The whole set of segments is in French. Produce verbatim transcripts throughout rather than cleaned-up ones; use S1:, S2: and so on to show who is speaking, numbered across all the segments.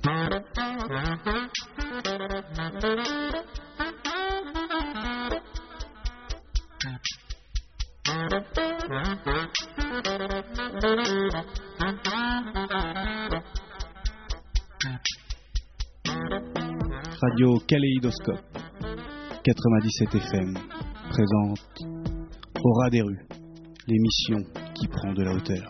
S1: Radio Kaléidoscope quatre-vingt-dix-sept F M présente Au ras des rues, l'émission qui prend de la hauteur.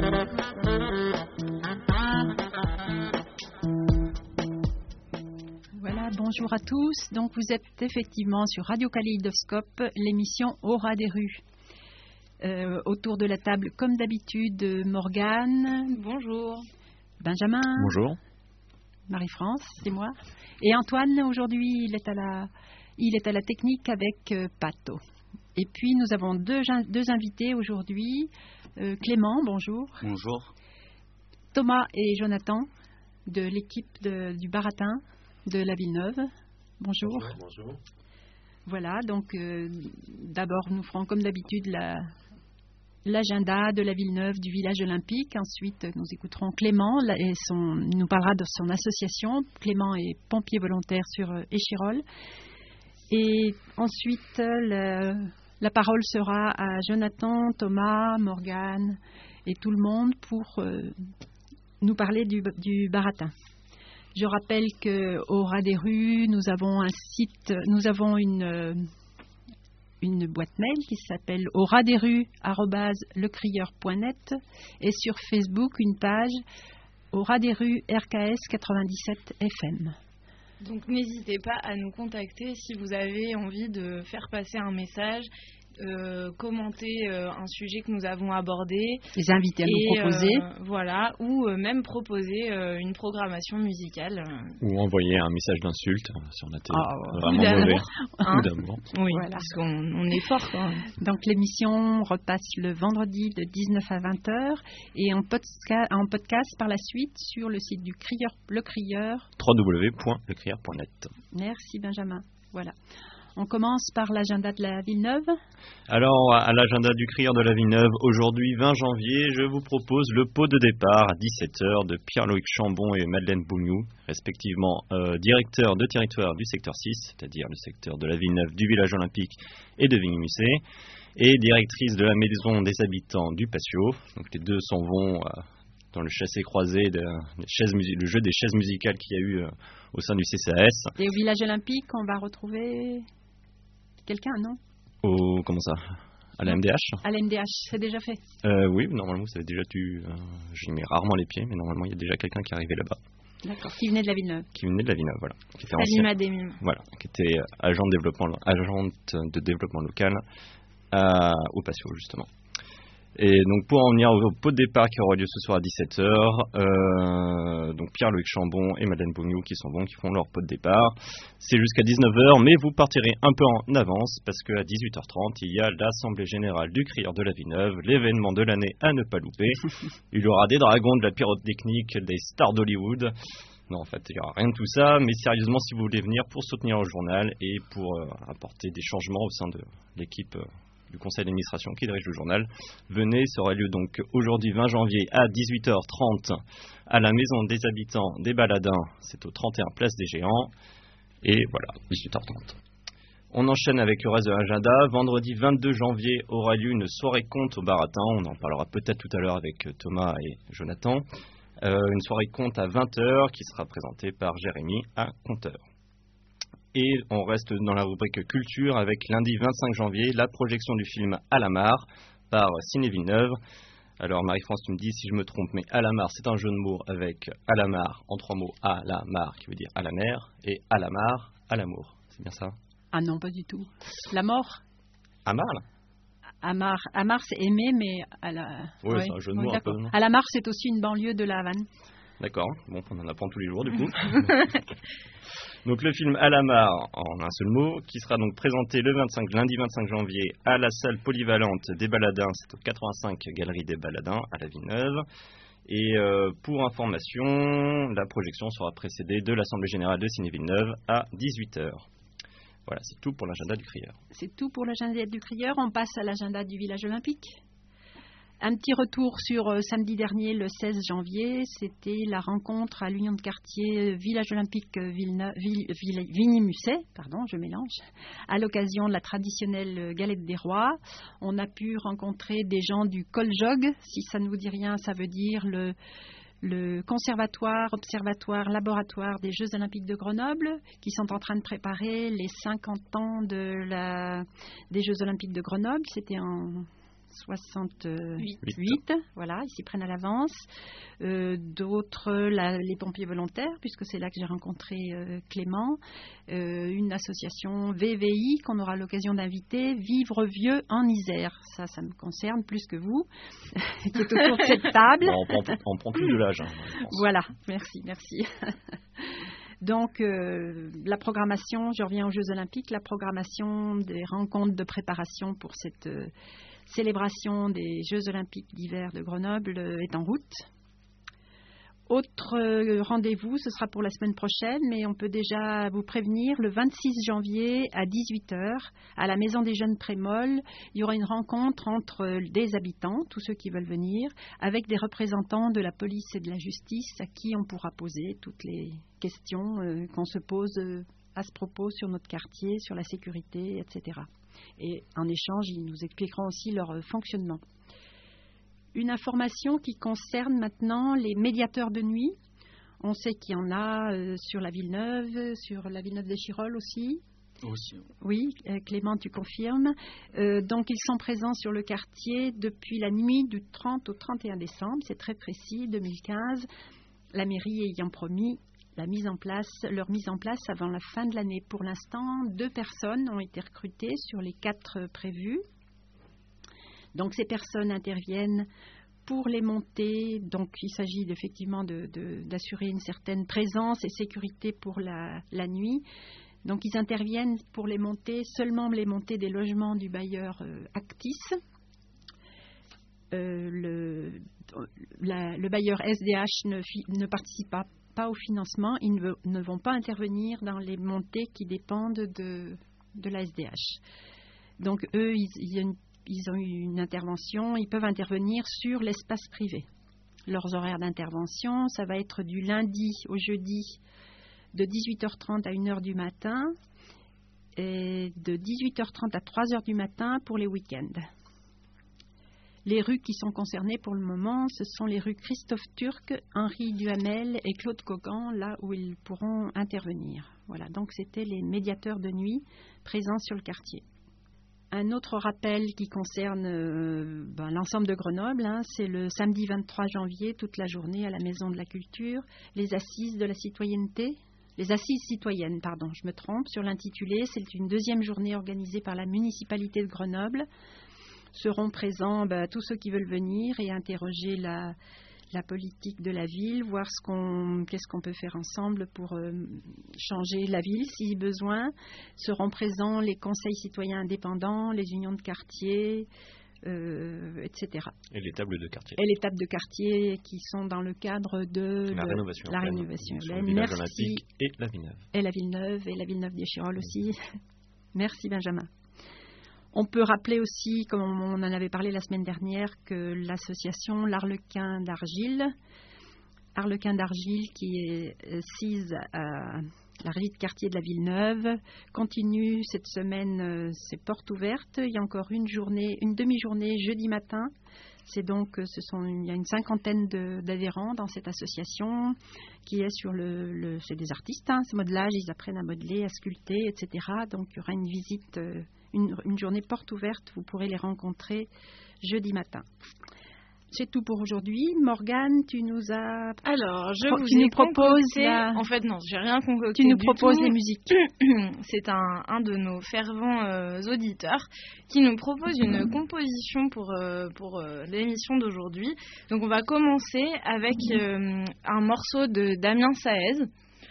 S2: Voilà, bonjour à tous. Donc vous êtes effectivement sur Radio Kaléidoscope, l'émission Au ras des rues. Euh, autour de la table, comme d'habitude, Morgane.
S3: Bonjour.
S2: Benjamin.
S4: Bonjour.
S2: Marie-France, c'est moi. Et Antoine, aujourd'hui, il est à la, il est à la technique avec euh, Pato. Et puis, nous avons deux, deux invités aujourd'hui. Euh, Clément, bonjour.
S4: Bonjour.
S2: Thomas et Jonathan, de l'équipe de, du Baratin de la Villeneuve. Bonjour.
S5: Bonjour. Bonjour.
S2: Voilà, donc euh, d'abord, nous ferons comme d'habitude la... l'agenda de la Villeneuve du village olympique. Ensuite, nous écouterons Clément et son, il nous parlera de son association. Clément est pompier volontaire sur Échirolles. Et ensuite, le, la parole sera à Jonathan, Thomas, Morgane et tout le monde pour euh, nous parler du, du Baratin. Je rappelle qu'au ras des rues, nous avons un site, nous avons une... Euh, une boîte mail qui s'appelle au ras des rues arobase lecrieur point net et sur Facebook une page au ras des rues R K S quatre-vingt-dix-sept F M.
S3: Donc n'hésitez pas à nous contacter si vous avez envie de faire passer un message, euh, commenter euh, un sujet que nous avons abordé,
S2: les invités à
S3: et,
S2: nous proposer,
S3: euh, voilà, ou euh, même proposer euh, une programmation musicale.
S4: Ou envoyer un message d'insulte si on a été
S2: oh,
S4: vraiment mauvais.
S3: Hein
S4: Ou d'amour.
S3: Oui,
S2: voilà.
S3: parce qu'on on est fort quand même.
S2: Donc l'émission repasse le vendredi de dix-neuf à vingt heures et en, podca- en podcast par la suite sur le site du Crieur, Le Crieur.
S4: w w w point le crieur point net.
S2: Merci Benjamin. Voilà. On commence par l'agenda de la Villeneuve.
S4: Alors, à l'agenda du Crieur de la Villeneuve, aujourd'hui vingt janvier, je vous propose le pot de départ à dix-sept heures de Pierre-Loïc Chambon et Madeleine Bougnou, respectivement euh, directeurs de territoire du secteur six, c'est-à-dire le secteur de la Villeneuve, du village olympique et de Vigny-Musset, et directrice de la maison des habitants du Patio. Donc les deux s'en vont euh, dans le chassé-croisé, de, de chaises, le jeu des chaises musicales qu'il y a eu euh, au sein du C C A S.
S2: Et au village olympique, on va retrouver... quelqu'un, non?
S4: Au, comment ça? À la M D H?
S2: À la M D H, c'est déjà fait?
S4: euh, Oui, normalement, ça avait déjà dû... Euh, j'y mets rarement les pieds, mais normalement, il y a déjà quelqu'un qui est arrivé là-bas.
S2: D'accord, qui venait de la Villeneuve.
S4: Qui venait de la Villeneuve, voilà. Qui était
S3: Salima Demim.
S4: Voilà, qui était agent de développement, agente de développement local à, au Patio, justement. Et donc, pour en venir au pot de départ qui aura lieu ce soir à dix-sept heures, euh, donc Pierre-Loïc Chambon et Madeleine Bougnou qui sont bons, qui font leur pot de départ. C'est jusqu'à dix-neuf heures, mais vous partirez un peu en avance parce qu'à dix-huit heures trente, il y a l'Assemblée Générale du Crieur de la Villeneuve, l'événement de l'année à ne pas louper. Il y aura des dragons, de la pyrotechnique, des stars d'Hollywood. Non, en fait, il n'y aura rien de tout ça, mais sérieusement, si vous voulez venir pour soutenir le journal et pour euh, apporter des changements au sein de l'équipe euh, du conseil d'administration qui dirige le journal, venez, ça aura lieu donc aujourd'hui vingt janvier à dix-huit heures trente à la maison des habitants des Baladins, c'est au trente et un place des Géants, et voilà, dix-huit heures trente. On enchaîne avec le reste de l'agenda. Vendredi vingt-deux janvier aura lieu une soirée conte au Baratin, on en parlera peut-être tout à l'heure avec Thomas et Jonathan. Euh, une soirée conte à vingt heures qui sera présentée par Jérémy à Conteur. Et on reste dans la rubrique culture avec lundi vingt-cinq janvier la projection du film À la mare par Ciné Villeneuve. Alors Marie-France, tu me dis si je me trompe, mais À la mare c'est un jeu de mots avec À la mare en trois mots, à la mare qui veut dire à la mer et À la mare à l'amour. C'est bien ça?
S2: Ah non, pas du tout. La mort?
S4: Amar
S2: Amar, Amar c'est aimer, mais à la...
S4: Oui, ouais, c'est un jeu de mots
S2: oui,
S4: un peu, non?
S2: À la mare, c'est aussi une banlieue de la Havane.
S4: D'accord, bon, on en apprend tous les jours du coup. Donc le film À la mare, en un seul mot, qui sera donc présenté le vingt-cinq, lundi vingt-cinq janvier à la salle polyvalente des Baladins, c'est au quatre-vingt-cinq Galerie des Baladins à la Villeneuve. Et euh, pour information, la projection sera précédée de l'Assemblée Générale de Ciné Villeneuve à dix-huit heures. Voilà, c'est tout pour l'agenda du Crieur.
S2: C'est tout pour l'agenda du Crieur. On passe à l'agenda du village olympique. Un petit retour sur euh, samedi dernier, le seize janvier, c'était la rencontre à l'Union de quartier Village Olympique Villeneuve, Ville, Ville, Vigny-Musset, pardon, je mélange, à l'occasion de la traditionnelle galette des rois. On a pu rencontrer des gens du Coljog, si ça ne vous dit rien, ça veut dire le, le conservatoire, observatoire, laboratoire des Jeux Olympiques de Grenoble, qui sont en train de préparer les cinquante ans de la, des Jeux Olympiques de Grenoble. C'était en soixante-huit, voilà, ils s'y prennent à l'avance. Euh, d'autres, la, les pompiers volontaires, puisque c'est là que j'ai rencontré euh, Clément. Euh, une association V V I qu'on aura l'occasion d'inviter, Vivre Vieux en Isère. Ça, ça me concerne plus que vous, qui est autour de cette table.
S4: Bon, on, prend, on prend plus de l'âge. Hein,
S2: voilà, merci, merci. Donc, euh, la programmation, je reviens aux Jeux Olympiques, la programmation des rencontres de préparation pour cette euh, célébration des Jeux Olympiques d'hiver de Grenoble euh, est en route. Autre euh, rendez-vous, ce sera pour la semaine prochaine, mais on peut déjà vous prévenir, le vingt-six janvier à dix-huit heures, à la Maison des Jeunes Prémol, il y aura une rencontre entre des habitants, tous ceux qui veulent venir, avec des représentants de la police et de la justice à qui on pourra poser toutes les questions euh, qu'on se pose euh, à ce propos sur notre quartier, sur la sécurité, et cetera. Et en échange, ils nous expliqueront aussi leur euh, fonctionnement. Une information qui concerne maintenant les médiateurs de nuit. On sait qu'il y en a euh, sur la Villeneuve, sur la Villeneuve-des-Chirolles aussi.
S4: Aussi.
S2: Oui, euh, Clément, tu confirmes. Euh, donc, ils sont présents sur le quartier depuis la nuit du trente au trente et un décembre. C'est très précis, deux mille quinze. La mairie ayant promis la mise en place, leur mise en place avant la fin de l'année. Pour l'instant, deux personnes ont été recrutées sur les quatre prévues. Donc ces personnes interviennent pour les montées. Donc il s'agit effectivement de, de, d'assurer une certaine présence et sécurité pour la, la nuit. Donc ils interviennent pour les montées, seulement les montées des logements du bailleur euh, Actis. Euh, le, la, le bailleur S D H ne, ne participe pas, pas au financement. Ils ne, ne vont pas intervenir dans les montées qui dépendent de, de la S D H. Donc eux, ils, ils ont une Ils ont eu une intervention, ils peuvent intervenir sur l'espace privé. Leurs horaires d'intervention, ça va être du lundi au jeudi de dix-huit heures trente à une heure du matin et de dix-huit heures trente à trois heures du matin pour les week-ends. Les rues qui sont concernées pour le moment, ce sont les rues Christophe Turc, Henri Duhamel et Claude Cogan, là où ils pourront intervenir. Voilà, donc c'était les médiateurs de nuit présents sur le quartier. Un autre rappel qui concerne euh, ben, l'ensemble de Grenoble, hein, c'est le samedi vingt-trois janvier, toute la journée à la Maison de la Culture, les assises de la citoyenneté, les assises citoyennes, pardon, je me trompe, sur l'intitulé, c'est une deuxième journée organisée par la municipalité de Grenoble. Seront présents ben, tous ceux qui veulent venir et interroger la, la politique de la ville, voir ce qu'on, qu'est-ce qu'on peut faire ensemble pour euh, changer la ville si besoin. Seront présents les conseils citoyens indépendants, les unions de quartier, euh, et cetera.
S4: Et les tables de quartier.
S2: Et les tables de quartier qui sont dans le cadre de
S4: la
S2: le,
S4: rénovation
S2: la
S4: urbaine,
S2: rénovation urbaine.
S4: Le village
S2: Merci.
S4: olympique et la Villeneuve.
S2: Et la Villeneuve et la Villeneuve-des-Chirolles aussi. Merci Benjamin. On peut rappeler aussi, comme on en avait parlé la semaine dernière, que l'association L'Arlequin d'Argile, Arlequin d'Argile qui est sise à la régie de quartier de la Villeneuve, continue cette semaine euh, ses portes ouvertes. Il y a encore une journée, une demi-journée jeudi matin. C'est donc, ce sont, il y a une cinquantaine de, d'adhérents dans cette association qui est sur le, le c'est des artistes, hein, ce modelage, ils apprennent à modeler, à sculpter, et cetera. Donc il y aura une visite. Euh, Une, une journée porte ouverte, vous pourrez les rencontrer jeudi matin. C'est tout pour aujourd'hui. Morgane, tu nous as...
S3: Alors, je
S2: Pro-
S3: vous
S2: tu
S3: ai
S2: nous proposes
S3: concocté...
S2: la...
S3: En fait, non, j'ai rien concocté
S2: Tu nous
S3: du
S2: proposes
S3: tout.
S2: les musiques.
S3: C'est un, un de nos fervents euh, auditeurs qui nous propose une composition pour, euh, pour euh, l'émission d'aujourd'hui. Donc, on va commencer avec euh, un morceau de Damien Saez.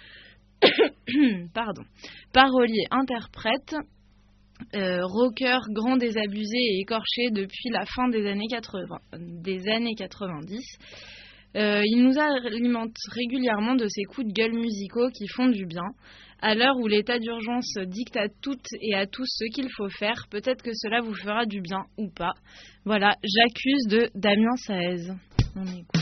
S3: Pardon. Parolier, interprète... Euh, rocker grand désabusé et écorché depuis la fin des années quatre-vingts, des années quatre-vingt-dix. Euh, il nous alimente régulièrement de ses coups de gueule musicaux qui font du bien. À l'heure où l'état d'urgence dicte à toutes et à tous ce qu'il faut faire, peut-être que cela vous fera du bien ou pas. Voilà, J'accuse de Damien Saez. On écoute.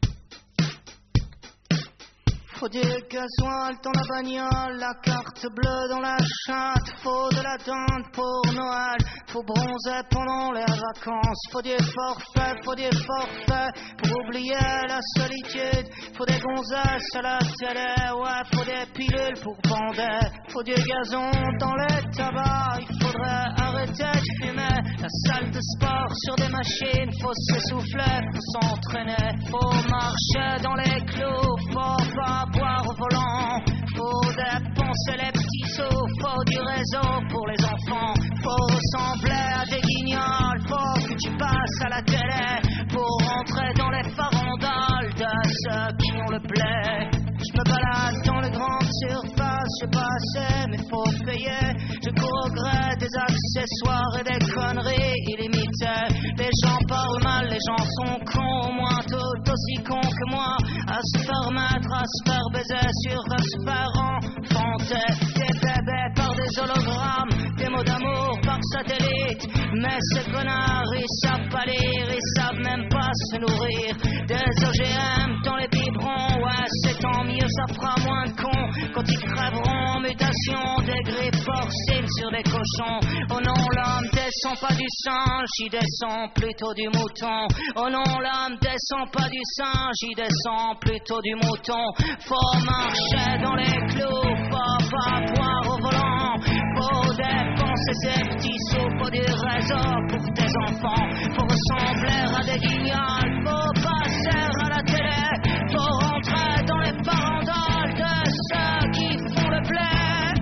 S5: Faut du gasoil dans la bagnole, la carte bleue dans la chatte. Faut de la dinde pour Noël, faut bronzer pendant les vacances. Faut du forfait, faut du forfait pour oublier la solitude. Faut des gonzesses à la télé, ouais, faut des pilules pour bander. Faut du gazon dans les tabacs, il faudrait arrêter de fumer. La salle de sport sur des machines, faut s'essouffler, faut s'entraîner. Faut marcher dans les clous, faut pas boire au volant. Faut dépenser les petits sous, faut du réseau pour les enfants. Faut ressembler à des guignols, faut que tu passes à la télé pour rentrer dans les farandoles de ceux qui ont le blé. Je me balade dans les grandes surfaces, j'ai pas assez mais faut payer. Je cours au gré des accessoires et des conneries illimitées. Les gens parlent mal, les gens sont cons, au moins tout aussi cons que moi. À se faire mettre, à se faire baiser, sur à se faire enfanter. Des bébés par des hologrammes, des mots d'amour par satellite. Mais ces connards, ils savent pas lire, ils savent même pas se nourrir. Des O G M dans les biberons, ouais c'est tant mieux, ça fera moins de cons quand ils crèveront en mutation. Des grippes porcines sur des cochons. Oh non, l'homme descend pas du singe, il descend plutôt du mouton. Oh non, l'homme descend pas du singe, il descend plutôt du mouton. Faut marcher dans les clous, faut pas boire au volant. Faut dépenser ses petits sous, faut du réseau pour tes enfants. Faut ressembler à des guignols, faut passer à la télé. Faut rentrer dans les farandoles de ceux qui font le blé.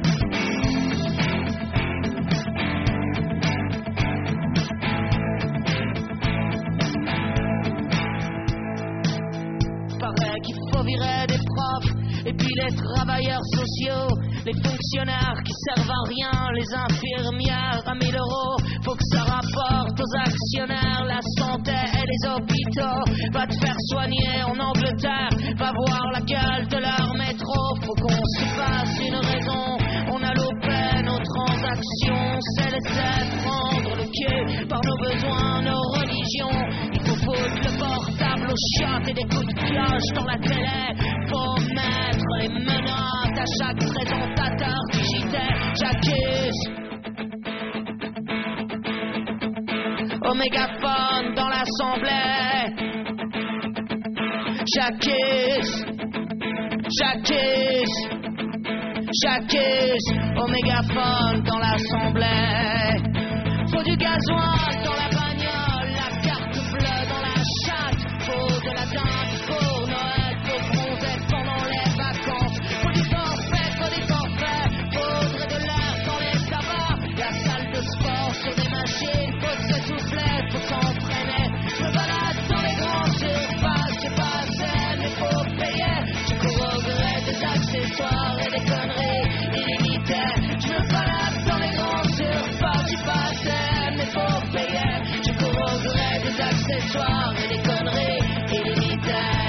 S5: Paraît qu'il faut virer des profs et puis les travailleurs sociaux, les fonctionnaires qui servent à rien, les infirmières à mille euros. Faut que ça rapporte aux actionnaires la santé et les hôpitaux. Va te faire soigner en Angleterre, va voir la gueule de leur métro. Faut qu'on se fasse une raison, on a loupé nos transactions. C'est laisser prendre le cul par nos besoins, nos religions. Il faut foutre le portable aux chiottes et des coups de cloche dans la télé. Faut mettre les menottes à chaque présentateur du J T. J'accuse au mégaphone dans l'assemblée. J'accuse, j'accuse, j'accuse au mégaphone dans l'assemblée. Faut du gasoil dans la bagnole, la carte bleue dans la chatte. Faut de la dinde pour Noël, faut bronzer pendant les vacances. Faut du forfait, faut des forfaits, faudrait de l'air dans les tabacs. La salle de sport sur des machines, faut s'essouffler, faut s'entraîner. Je me balade dans les grandes surfaces, j'ai pas assez mais faut payer. Je cours au gré des accessoires et des conneries illimitées. Je me balade dans les grandes surfaces, j'ai pas assez mais faut payer. Je cours au gré des accessoires et des conneries illimitées.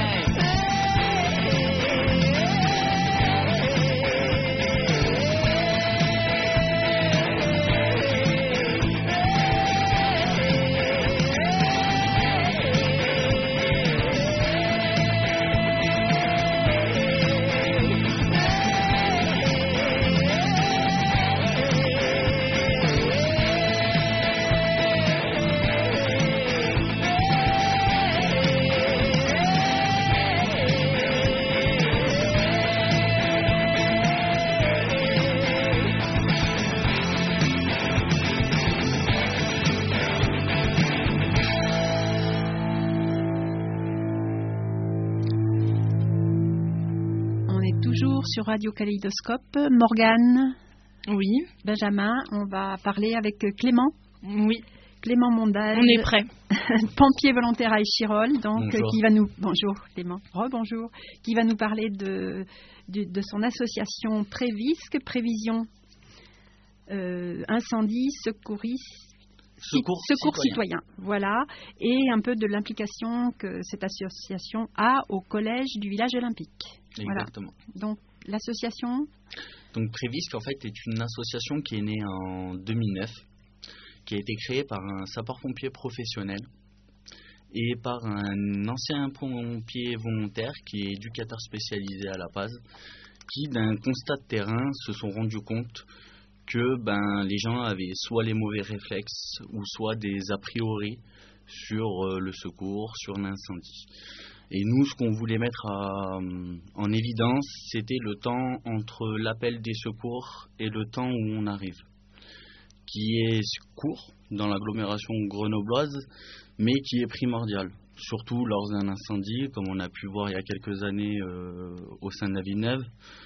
S2: Sur Radio Kaléidoscope. Morgane,
S3: oui.
S2: Benjamin, on va parler avec Clément.
S3: Oui.
S2: Clément Mondal.
S3: On est prêt.
S2: Pompier volontaire à Échirol, donc
S4: bonjour.
S2: qui va nous bonjour Clément. Rebonjour. Qui va nous parler de de, de son association Prévisque, prévision euh, incendie, secourisme,
S6: Secours,
S2: Secours
S6: citoyen.
S2: citoyen. Voilà, et un peu de l'implication que cette association a au collège du village olympique.
S6: Exactement.
S2: Voilà. Donc l'association.
S6: Donc Prévisque en fait est une association qui est née en deux mille neuf, qui a été créée par un sapeur-pompier professionnel et par un ancien pompier volontaire qui est éducateur spécialisé à la P A S, qui d'un constat de terrain se sont rendus compte que ben, les gens avaient soit les mauvais réflexes ou soit des a priori sur euh, le secours, sur l'incendie. Et nous, ce qu'on voulait mettre à, en évidence, c'était le temps entre l'appel des secours et le temps où on arrive, qui est court dans l'agglomération grenobloise, mais qui est primordial, surtout lors d'un incendie, comme on a pu voir il y a quelques années euh, au sein de la Villeneuve.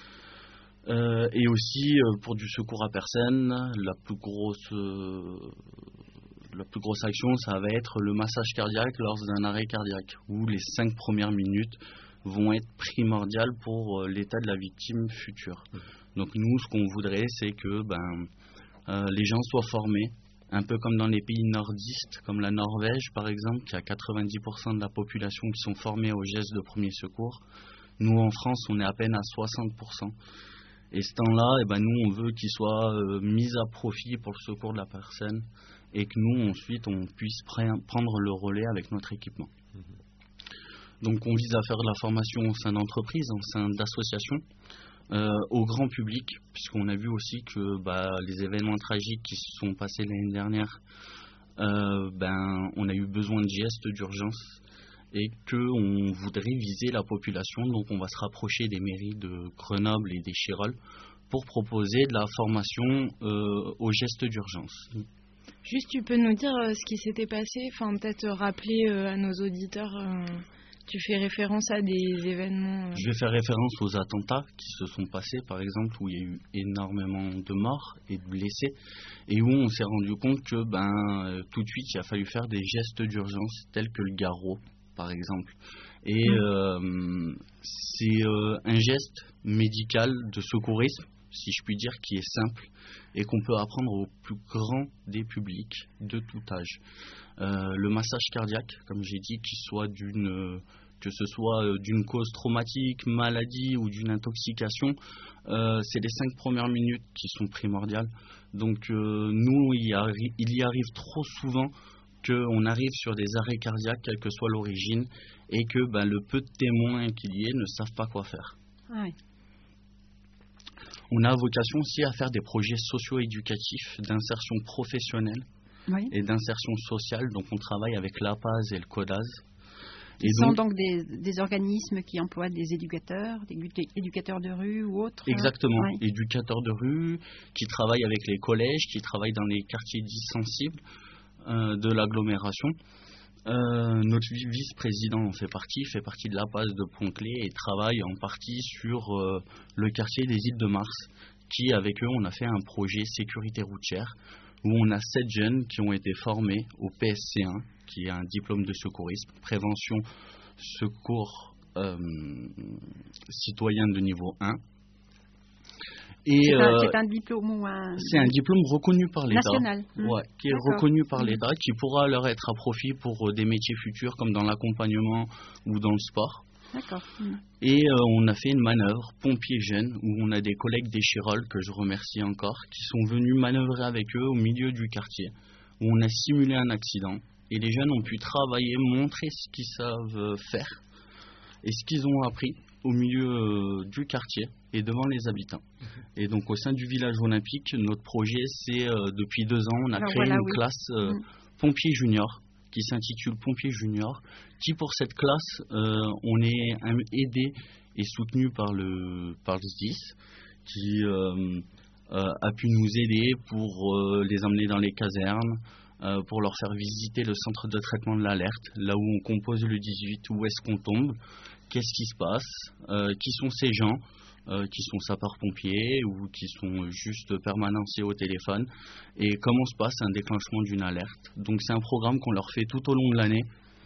S6: Euh, et aussi euh, pour du secours à personne, la plus grosse euh, la plus grosse action, ça va être le massage cardiaque lors d'un arrêt cardiaque, où les cinq premières minutes vont être primordiales pour euh, l'état de la victime future. Donc nous, ce qu'on voudrait, c'est que ben, euh, les gens soient formés, un peu comme dans les pays nordistes, comme la Norvège par exemple, qui a quatre-vingt-dix pour cent de la population qui sont formés aux gestes de premier secours. Nous, en France, on est à peine à soixante pour cent. Et ce temps-là, eh ben, nous, on veut qu'il soit euh, mis à profit pour le secours de la personne et que nous, ensuite, on puisse pr- prendre le relais avec notre équipement. Mmh. Donc, on vise à faire de la formation au sein d'entreprises, au sein d'associations, euh, au grand public, puisqu'on a vu aussi que bah, les événements tragiques qui se sont passés l'année dernière, euh, ben, on a eu besoin de gestes d'urgence et qu'on voudrait viser la population. Donc on va se rapprocher des mairies de Grenoble et des Chirolles pour proposer de la formation euh, aux gestes d'urgence.
S3: Juste, tu peux nous dire euh, ce qui s'était passé, enfin peut-être rappeler euh, à nos auditeurs, euh, tu fais référence à des événements... Euh...
S6: Je vais faire référence aux attentats qui se sont passés, par exemple, où il y a eu énormément de morts et de blessés, et où on s'est rendu compte que ben, euh, tout de suite il a fallu faire des gestes d'urgence tels que le garrot, par exemple. Et euh, c'est euh, un geste médical de secourisme, si je puis dire, qui est simple et qu'on peut apprendre au plus grand des publics de tout âge. Euh, le massage cardiaque, comme j'ai dit, qu'il soit d'une, que ce soit d'une cause traumatique, maladie ou d'une intoxication, euh, c'est les cinq premières minutes qui sont primordiales. Donc euh, nous, il y, arri- il y arrive trop souvent qu'on arrive sur des arrêts cardiaques, quelle que soit l'origine, et que ben, le peu de témoins qu'il y ait ne savent pas quoi faire.
S2: Ah oui.
S6: On a vocation aussi à faire des projets socio-éducatifs d'insertion professionnelle oui. et d'insertion sociale. Donc on travaille avec l'A P A S et le CODAS.
S2: Ils sont donc, donc des, des organismes qui emploient des éducateurs, des éducateurs de rue ou autres.
S6: Exactement,
S2: oui.
S6: éducateurs de rue, qui travaillent avec les collèges, qui travaillent dans les quartiers dits sensibles euh, de l'agglomération. Euh, notre vice-président en fait partie, fait partie de l'A P A S de Pont-Clé et travaille en partie sur euh, le quartier des Îles de Mars, qui avec eux on a fait un projet sécurité routière où on a sept jeunes qui ont été formés au P S C un, qui est un diplôme de secourisme, prévention secours euh, citoyen de niveau un.
S2: Et c'est, un, euh, c'est un diplôme ou un...
S6: C'est un diplôme reconnu par l'État.
S2: National.
S6: Ouais, qui est D'accord. reconnu par l'État, qui pourra leur être à profit pour des métiers futurs comme dans l'accompagnement ou dans le sport.
S2: D'accord.
S6: Et euh, on a fait une manœuvre pompiers jeunes où on a des collègues des Chirolles, que je remercie encore, qui sont venus manœuvrer avec eux au milieu du quartier, où on a simulé un accident. Et les jeunes ont pu travailler, montrer ce qu'ils savent faire et ce qu'ils ont appris au milieu euh, du quartier et devant les habitants. Mmh. Et donc au sein du village olympique, notre projet, c'est euh, depuis deux ans, on a Alors créé voilà, une oui. classe euh, mmh. pompier junior qui s'intitule Pompier Junior, qui pour cette classe, euh, on est aidé et soutenu par le, par le S D I S, qui euh, euh, a pu nous aider pour euh, les emmener dans les casernes, euh, pour leur faire visiter le centre de traitement de l'alerte, là où on compose le dix-huit, où est-ce qu'on tombe, qu'est-ce qui se passe, euh, qui sont ces gens, euh, qui sont sapeurs-pompiers ou qui sont juste permanenciers au téléphone, et comment se passe un déclenchement d'une alerte. Donc c'est un programme qu'on leur fait tout au long de l'année,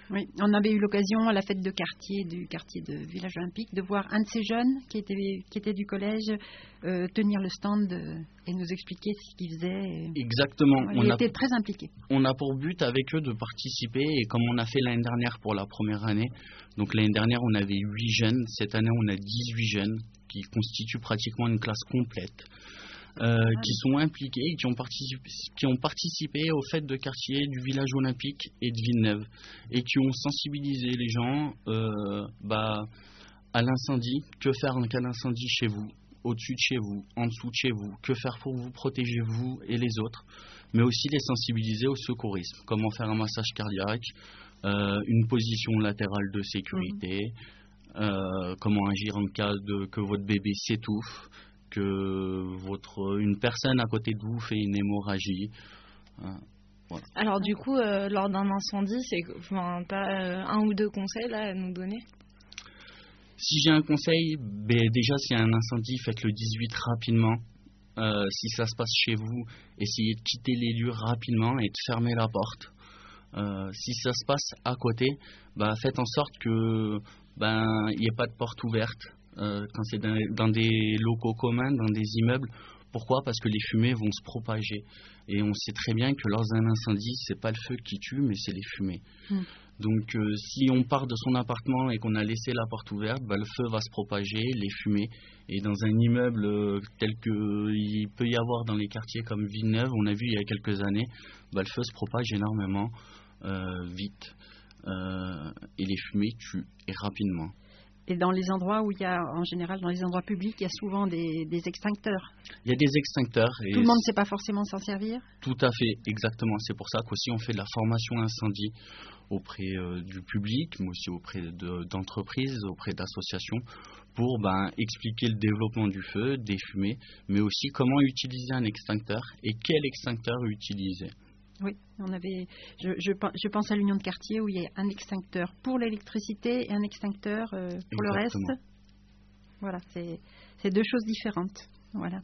S2: Oui, on avait eu l'occasion à la fête de quartier du quartier de Village Olympique de voir un de ces jeunes qui était, qui était du collège euh, tenir le stand euh, et nous expliquer ce qu'il faisait.
S6: Exactement.
S2: Voilà,
S6: on
S2: il
S6: a,
S2: était très impliqué.
S6: On a pour but avec eux de participer et comme on a fait l'année dernière pour la première année, donc l'année dernière on avait huit jeunes, cette année on a dix-huit jeunes qui constituent pratiquement une classe complète. Euh, ah, qui sont impliqués et qui ont, participé, qui ont participé aux fêtes de quartier du village olympique et de Villeneuve et qui ont sensibilisé les gens euh, bah, à l'incendie, que faire en cas d'incendie chez vous, au-dessus de chez vous, en dessous de chez vous, que faire pour vous protéger vous et les autres, mais aussi les sensibiliser au secourisme, comment faire un massage cardiaque, euh, une position latérale de sécurité, mmh. euh, comment agir en cas de, que votre bébé s'étouffe, que votre, une personne à côté de vous fait une hémorragie. Euh, voilà.
S3: Alors du coup, euh, lors d'un incendie, c'est, enfin, t'as euh, un ou deux conseils là à nous donner?
S6: Si j'ai un conseil, ben, déjà s'il y a un incendie, faites le dix-huit rapidement. Euh, si ça se passe chez vous, essayez de quitter les lieux rapidement et de fermer la porte. Euh, si ça se passe à côté, ben, faites en sorte que ben, il n'y ait pas de porte ouverte. Euh, quand c'est dans, dans des locaux communs, dans des immeubles. Pourquoi ? Parce que les fumées vont se propager. Et on sait très bien que lors d'un incendie, c'est pas le feu qui tue, mais c'est les fumées. Mmh. Donc euh, si on part de son appartement et qu'on a laissé la porte ouverte, bah, le feu va se propager, les fumées. Et dans un immeuble euh, tel qu'il peut y avoir dans les quartiers comme Villeneuve, on a vu il y a quelques années, bah, le feu se propage énormément euh, vite. Euh, et les fumées tuent et rapidement.
S2: Et dans les endroits où il y a, en général, dans les endroits publics, il y a souvent des, des extincteurs.
S6: Il y a des extincteurs. Et
S2: tout le monde ne sait pas forcément s'en servir.
S6: Tout à fait, exactement. C'est pour ça qu'aussi on fait de la formation incendie auprès euh, du public, mais aussi auprès de, d'entreprises, auprès d'associations, pour ben, expliquer le développement du feu, des fumées, mais aussi comment utiliser un extincteur et quel extincteur utiliser.
S2: Oui, on avait. Je, je, je pense à l'union de quartier où il y a un extincteur pour l'électricité et un extincteur euh, pour Exactement. Le reste. Voilà, c'est, c'est deux choses différentes. Voilà.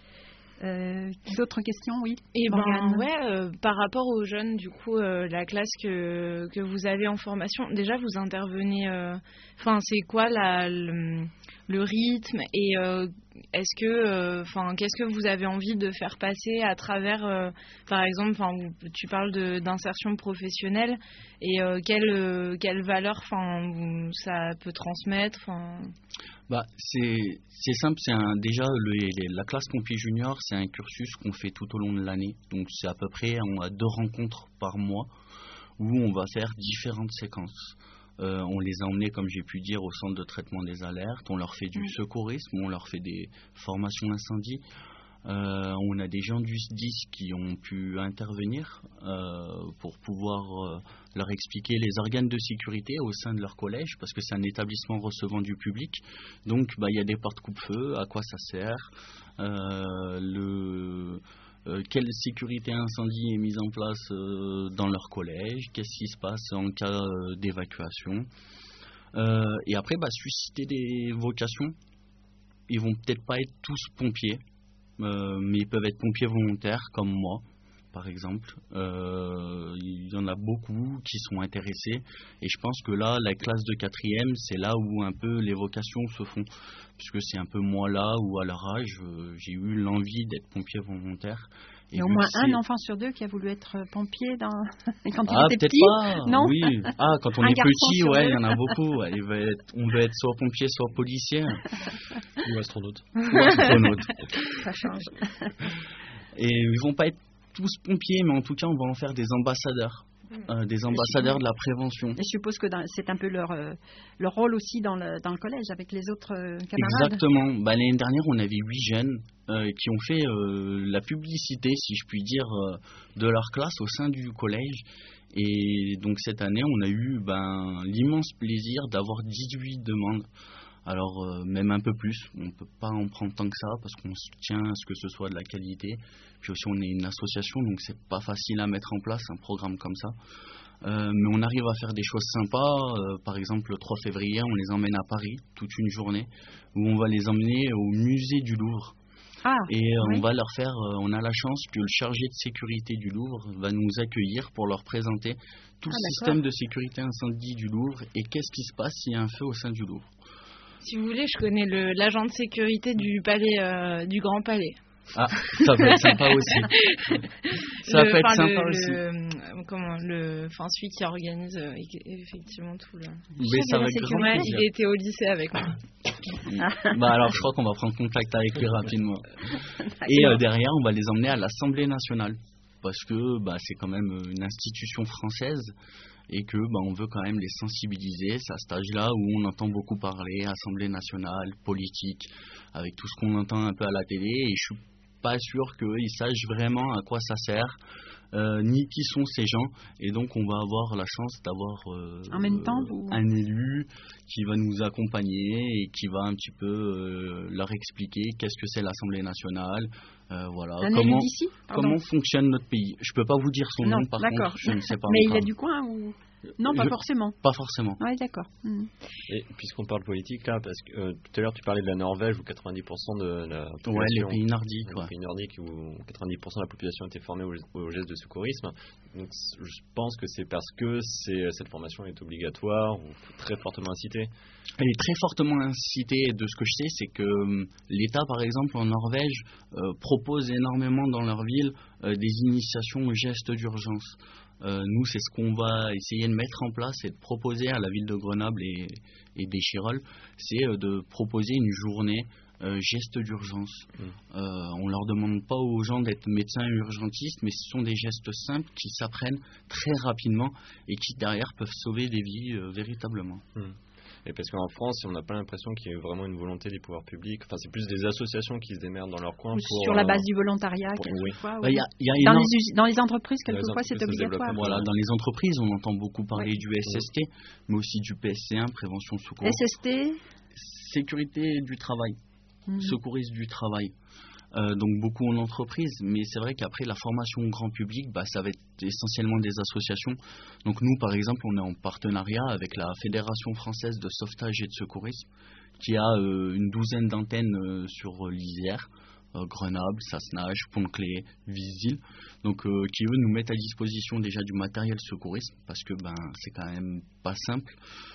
S2: Euh, d'autres questions, oui.
S3: Et ben ouais, euh, par rapport aux jeunes, du coup, euh, la classe que que vous avez en formation, déjà vous intervenez. Enfin, euh, c'est quoi la le, le rythme et euh, est-ce que, enfin, euh, qu'est-ce que vous avez envie de faire passer à travers, euh, par exemple, enfin, tu parles de d'insertion professionnelle et euh, quelle euh, quelle valeur, enfin, ça peut transmettre, enfin.
S6: Bah, c'est, c'est simple, c'est un, déjà le, la classe pompier junior, c'est un cursus qu'on fait tout au long de l'année. Donc c'est à peu près, on a deux rencontres par mois où on va faire différentes séquences. Euh, on les a emmenés, comme j'ai pu dire, au centre de traitement des alertes, on leur fait du secourisme, on leur fait des formations incendie. Euh, on a des gens du S D I S qui ont pu intervenir euh, pour pouvoir euh, leur expliquer les organes de sécurité au sein de leur collège, parce que c'est un établissement recevant du public. Donc, bah, il y a des portes coupe-feu, à quoi ça sert, euh, le, euh, quelle sécurité incendie est mise en place euh, dans leur collège, qu'est-ce qui se passe en cas euh, d'évacuation. Euh, et après, bah, susciter des vocations. Ils vont peut-être pas être tous pompiers. Euh, mais ils peuvent être pompiers volontaires comme moi, par exemple. Euh, il y en a beaucoup qui sont intéressés et je pense que là, la classe de quatrième, c'est là où un peu les vocations se font, puisque c'est un peu moi là où à leur âge, euh, j'ai eu l'envie d'être pompier volontaire.
S2: Il y a au moins un enfant sur deux qui a voulu être pompier dans... quand il
S6: ah,
S2: était
S6: peut-être
S2: petit.
S6: Pas.
S2: Non.
S6: Oui. Ah, quand on
S2: un
S6: est petit, ouais, il y
S2: deux.
S6: en a beaucoup. Ouais. Il va être, on veut être soit pompier, soit policier.
S4: Ou astronaute.
S6: Ou astronaute.
S2: Ça change.
S6: Et ils vont pas être tous pompiers, mais en tout cas, on va en faire des ambassadeurs. Euh, des ambassadeurs de la prévention.
S2: Et je suppose que dans, c'est un peu leur, euh, leur rôle aussi dans le, dans le collège avec les autres euh, camarades.
S6: Exactement. Bah, l'année dernière, on avait huit jeunes euh, qui ont fait euh, la publicité, si je puis dire, euh, de leur classe au sein du collège. Et donc cette année, on a eu ben, l'immense plaisir d'avoir dix-huit demandes. Alors euh, même un peu plus, on ne peut pas en prendre tant que ça parce qu'on tient à ce que ce soit de la qualité. Puis aussi on est une association donc c'est pas facile à mettre en place un programme comme ça. Euh, mais on arrive à faire des choses sympas. Euh, par exemple le trois février on les emmène à Paris toute une journée où on va les emmener au musée du Louvre.
S2: Ah,
S6: et euh,
S2: oui.
S6: on va leur faire, euh, on a la chance que le chargé de sécurité du Louvre va nous accueillir pour leur présenter tout
S2: Ah,
S6: le
S2: d'accord.
S6: système de sécurité incendie du Louvre et qu'est-ce qui se passe s'il y a un feu au sein du Louvre.
S3: Si vous voulez, je connais le- l'agent de sécurité du palais, euh, du Grand Palais.
S6: Ah, ça peut être sympa aussi. Ça
S3: Le-
S6: peut être
S3: enfin,
S6: sympa
S3: le,
S6: aussi.
S3: le- comment le, enfin celui qui organise euh, effectivement tout le.
S6: Mais ça
S2: de
S6: va
S2: la
S6: être grand
S2: sécurité.
S3: Ouais,
S6: plaisir.
S3: il était au lycée avec moi.
S6: Bah alors je crois qu'on va prendre contact avec lui rapidement. Et euh, derrière, on va les emmener à l'Assemblée nationale parce que bah, c'est quand même une institution française et que bah, on veut quand même les sensibiliser. C'est à cet âge-là où on entend beaucoup parler Assemblée nationale, politique, avec tout ce qu'on entend un peu à la télé. Et je suis pas sûr qu'ils sachent vraiment à quoi ça sert. Euh, ni qui sont ces gens, et donc on va avoir la chance d'avoir euh,
S2: En même temps, vous-
S6: un élu qui va nous accompagner et qui va un petit peu euh, leur expliquer qu'est-ce que c'est l'Assemblée nationale, euh, voilà,
S2: Un élu
S6: comment,
S2: d'ici Pardon.
S6: comment fonctionne notre pays. Je peux pas vous dire son
S2: Non,
S6: nom, par
S2: d'accord.
S6: contre, je ne sais pas
S2: Mais il
S6: encore.
S2: est du coin ou non, pas
S6: Je-
S2: forcément.
S6: Pas forcément.
S2: Oui, d'accord. Hmm.
S4: Et puisqu'on parle politique là, parce que euh, tout à l'heure tu parlais de la Norvège où quatre-vingt-dix pour cent de la population,
S6: Ouais, les pays nordiques,
S4: les
S6: ouais.
S4: pays nordiques où quatre-vingt-dix pour cent de la population était formée au, au geste de secourisme. Donc c- je pense que c'est parce que c'est, cette formation est obligatoire ou très fortement incitée.
S6: Elle est très fortement incitée. De ce que je sais, c'est que euh, l'État, par exemple, en Norvège, euh, propose énormément dans leur ville euh, des initiations aux gestes d'urgence. Euh, nous, c'est ce qu'on va essayer de mettre en place et de proposer à la ville de Grenoble et, et des Chirolles, c'est euh, de proposer une journée euh, gestes d'urgence.
S4: Mm.
S6: Euh, on leur demande pas aux gens d'être médecins urgentistes, mais ce sont des gestes simples qui s'apprennent très rapidement et qui derrière peuvent sauver des vies euh, véritablement.
S4: Mm. Et parce qu'en France, on n'a pas l'impression qu'il y ait vraiment une volonté des pouvoirs publics. Enfin, c'est plus des associations qui se démerdent dans leur coin.
S2: Ou
S4: pour,
S2: sur la
S4: euh,
S2: base du volontariat,
S4: pour-
S2: quelquefois.
S6: Bah,
S2: oui.
S6: il y a- il y a
S2: Dans,
S6: énorme-
S2: les, us- dans les entreprises,
S4: Dans les
S2: quelquefois, c'est
S4: entreprises, ça se développe
S2: obligatoire.
S6: Voilà, dans les entreprises, on entend beaucoup parler
S2: Ouais.
S6: du S S T, mais aussi du P S C un, prévention secours,
S2: S S T,
S6: sécurité du travail,
S2: hmm.
S6: secourisme du travail. Euh, donc beaucoup en entreprise, mais c'est vrai qu'après la formation au grand public, bah, ça va être essentiellement des associations. Donc nous, par exemple, on est en partenariat avec la Fédération française de sauvetage et de secourisme, qui a euh, une douzaine d'antennes euh, sur euh, l'Isère, euh, Grenoble, Sassenage, Pont-de-Clé, Visil, donc euh, qui eux nous mettent à disposition déjà du matériel secourisme, parce que ben c'est quand même pas simple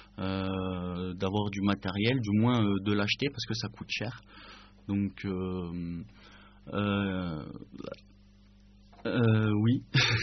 S6: euh, d'avoir du matériel, du moins euh, de l'acheter, parce que ça coûte cher. Donc euh, euh, euh, oui.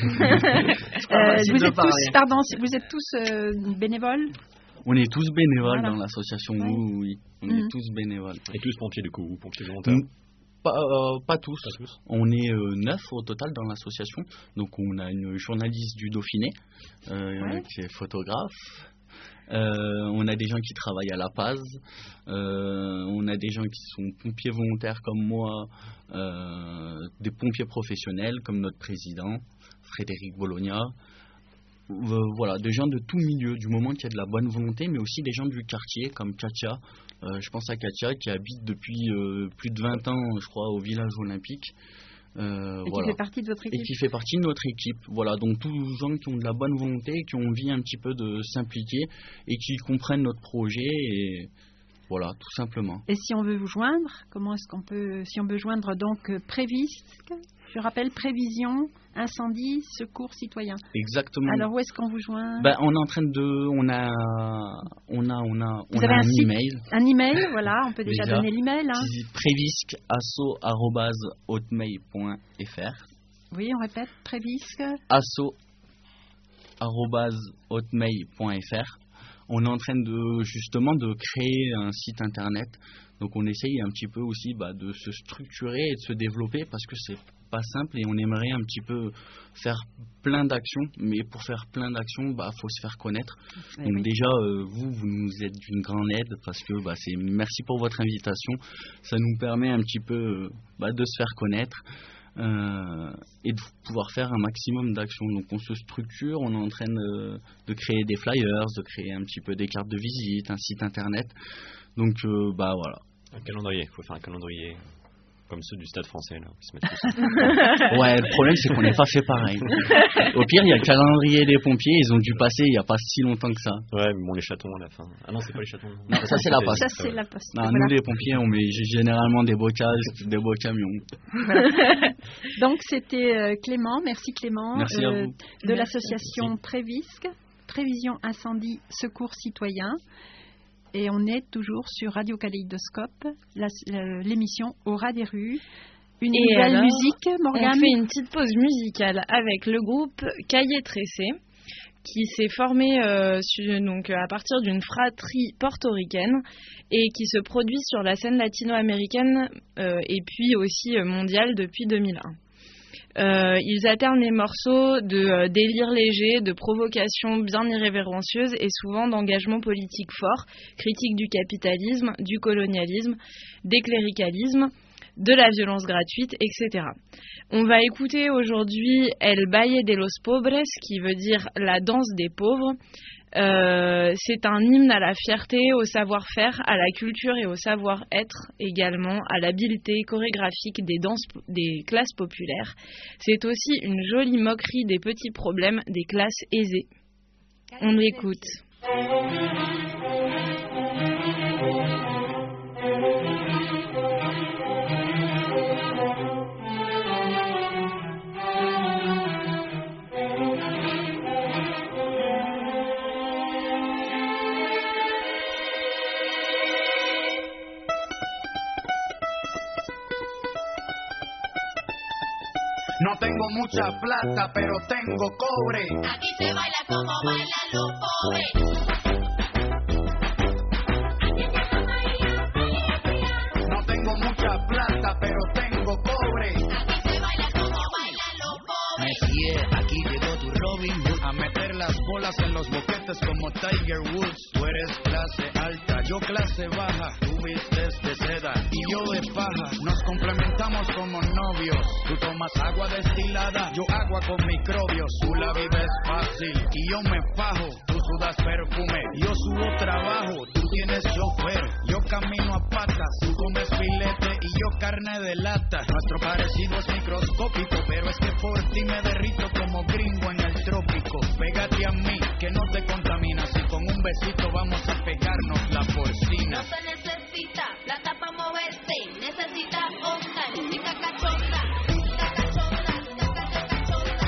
S2: Euh,
S6: facile
S2: vous
S6: de
S2: êtes
S6: parler.
S2: tous, pardon, vous êtes tous euh, bénévoles.
S6: On est tous bénévoles
S2: Voilà.
S6: dans l'association,
S2: Ouais.
S6: oui, oui, on
S2: Mhm.
S6: est tous bénévoles.
S4: Et tous pompiers du coup, ou pompiers volontaires.
S6: Mm. Pas, euh, pas tous.
S4: Pas tous.
S6: On est euh, neuf au total dans l'association. Donc on a une journaliste du Dauphiné euh,
S2: Ouais.
S6: qui est photographe. Euh, on a des gens qui travaillent à La Paz. Euh, on a des gens qui sont pompiers volontaires comme moi, euh, des pompiers professionnels comme notre président, Frédéric Bologna. Euh, voilà, des gens de tout milieu, du moment qu'il y a de la bonne volonté, mais aussi des gens du quartier comme Katia. Euh, je pense à Katia qui habite depuis euh, plus de vingt ans, je crois, au village olympique. Euh,
S2: Et
S6: voilà.
S2: qui fait partie de votre
S6: Et
S2: équipe.
S6: qui fait partie de notre équipe. Voilà, donc tous les gens qui ont de la bonne volonté, qui ont envie un petit peu de s'impliquer et qui comprennent notre projet. Et voilà, tout simplement.
S2: Et si on veut vous joindre, comment est-ce qu'on peut, si on veut joindre donc euh, Prévisc, je rappelle prévision, incendie, secours citoyen.
S6: Exactement.
S2: Alors où est-ce qu'on vous joint?
S6: Ben, on est en train de, on a, on a, on a, on
S2: Vous
S6: a
S2: avez un
S6: un
S2: site?
S6: email.
S2: Un email, voilà, on peut déjà,
S6: Déjà.
S2: donner l'email. Hein.
S6: prévisc asso arobase hotmail point fr.
S2: Oui, on répète, Prévisc.
S6: asso arobase hotmail point fr. On est en train de justement de créer un site internet. Donc on essaye un petit peu aussi bah, de se structurer et de se développer parce que c'est pas simple et on aimerait un petit peu faire plein d'actions. Mais pour faire plein d'actions, bah faut se faire connaître.
S2: Eh
S6: Donc
S2: oui.
S6: déjà euh, vous, vous nous êtes d'une grande aide parce que bah, c'est merci pour votre invitation. Ça nous permet un petit peu euh, bah, de se faire connaître. Euh, et de pouvoir faire un maximum d'actions. Donc on se structure, on est en train de, de créer des flyers, de créer un petit peu des cartes de visite, un site internet. Donc euh, bah voilà.
S4: Un calendrier, il faut faire un calendrier. Comme ceux du Stade français, là. Qui se mettent tous.
S6: Ouais, le problème, c'est qu'on n'est pas fait pareil. Au pire, il y a le calendrier des pompiers, ils ont dû passer il n'y a pas si longtemps que ça.
S4: Ouais, mais bon, les chatons à la fin. Ah non, c'est pas les chatons.
S6: Non, ça, c'est la poste.
S2: Ça, c'est la poste.
S6: Non,
S2: Voilà.
S6: nous, les pompiers, on met g- généralement des beaux, ca- des beaux camions.
S2: Donc, c'était euh, Clément. Merci Clément.
S6: Merci à
S2: euh,
S6: vous.
S2: De l'association Prévisque, Prévision Incendie Secours Citoyen. Et on est toujours sur Radio Kaléidoscope, la- la- l'émission Aura des rues. Une
S3: Et
S2: nouvelle
S3: alors,
S2: musique,
S3: On
S2: Morgane.
S3: fait une petite pause musicale avec le groupe Cahier Tressé, qui s'est formé euh, su- donc, à partir d'une fratrie portoricaine et qui se produit sur la scène latino-américaine euh, et puis aussi euh, mondiale depuis deux mille un. Euh, ils alternent les morceaux de euh, délire léger, de provocation bien irrévérencieuse et souvent d'engagement politique fort, critique du capitalisme, du colonialisme, des cléricalismes, de la violence gratuite, et cetera. On va écouter aujourd'hui El Baile de los Pobres, qui veut dire la danse des pauvres. Euh, c'est un hymne à la fierté, au savoir-faire, à la culture et au savoir-être également, à l'habileté chorégraphique des danses des classes populaires. C'est aussi une jolie moquerie des petits problèmes des classes aisées. On l'écoute.
S7: No tengo mucha plata, pero tengo cobre.
S8: Aquí se baila como bailan los pobres.
S7: No tengo mucha plata, pero tengo cobre.
S8: Aquí se baila como bailan los pobres.
S7: Messier, aquí llegó tu Robin Hood a meter las bolas en los boquetes como Tiger Woods. Tú eres clase alta, yo clase baja. Tú vistes de seda y yo de paja. Nos complementamos como novios. Tú tomas agua destilada, yo agua con microbios. Tú la vives fácil y yo me fajo. Tú sudas perfume, yo subo trabajo. Tú tienes chofer, yo camino a patas. Tú comes filete y yo carne de lata. Nuestro parecido es microscópico, pero es que por ti me derrito como gringo en el trópico. Pégate a mí, que no te contaminas. Y con un besito vamos a pegarnos la porcina.
S8: No se necesita plata para moverse, necesita onda, música cachonda. Música cachonda, música cachonda.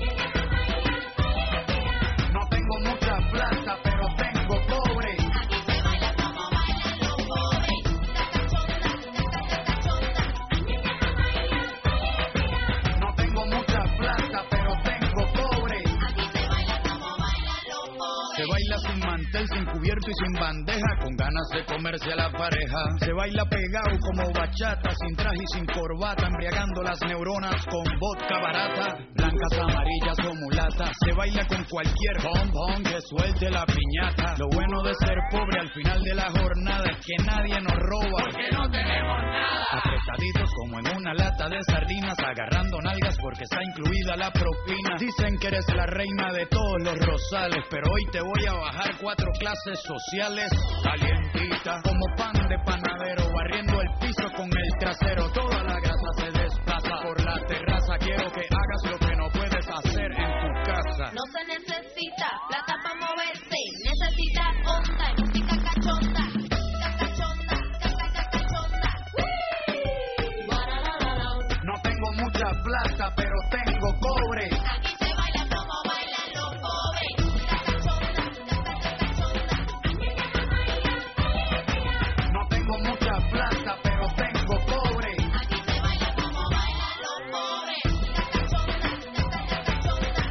S7: No tengo mucha plata, pero tengo cobre.
S8: Aquí se baila como bailan los pobres. Música cachonda, música cachonda.
S7: No tengo mucha plata, pero tengo cobre.
S8: Aquí se baila como bailan los pobres.
S7: Se baila sin mantel, sin cubierto y sin bandeja, con ganas de comerse a la pareja. Se baila pegado como bachata, sin traje y sin corbata, embriagando las neuronas con vodka barata. Blancas, amarillas o mulatas. Se baila con cualquier bombón que suelte la piñata. Lo bueno de ser pobre al final de la jornada es que nadie nos roba, porque no tenemos nada. Apretaditos como en una lata de sardinas, agarrando nalgas porque está incluida la propina. Dicen que eres la reina de todos los rosales, pero hoy te voy a bajar cuatro clases sociales. Calientita como pan de panadero, barriendo el piso con el trasero. Toda la grasa se desplaza por la terraza. Quiero que hagas lo que no puedes hacer en tu casa.
S8: No se necesita plata para moverse, necesita onda, música cachonda. Música cachonda, música cachonda.
S7: No tengo mucha plata, pero tengo cobre.
S8: Aquí se baila como bailan los pobres. Música cachonda, música cachonda.
S7: No tengo mucha plata, pero tengo cobre.
S8: Aquí se baila como bailan los pobres. Música cachonda, música cachonda.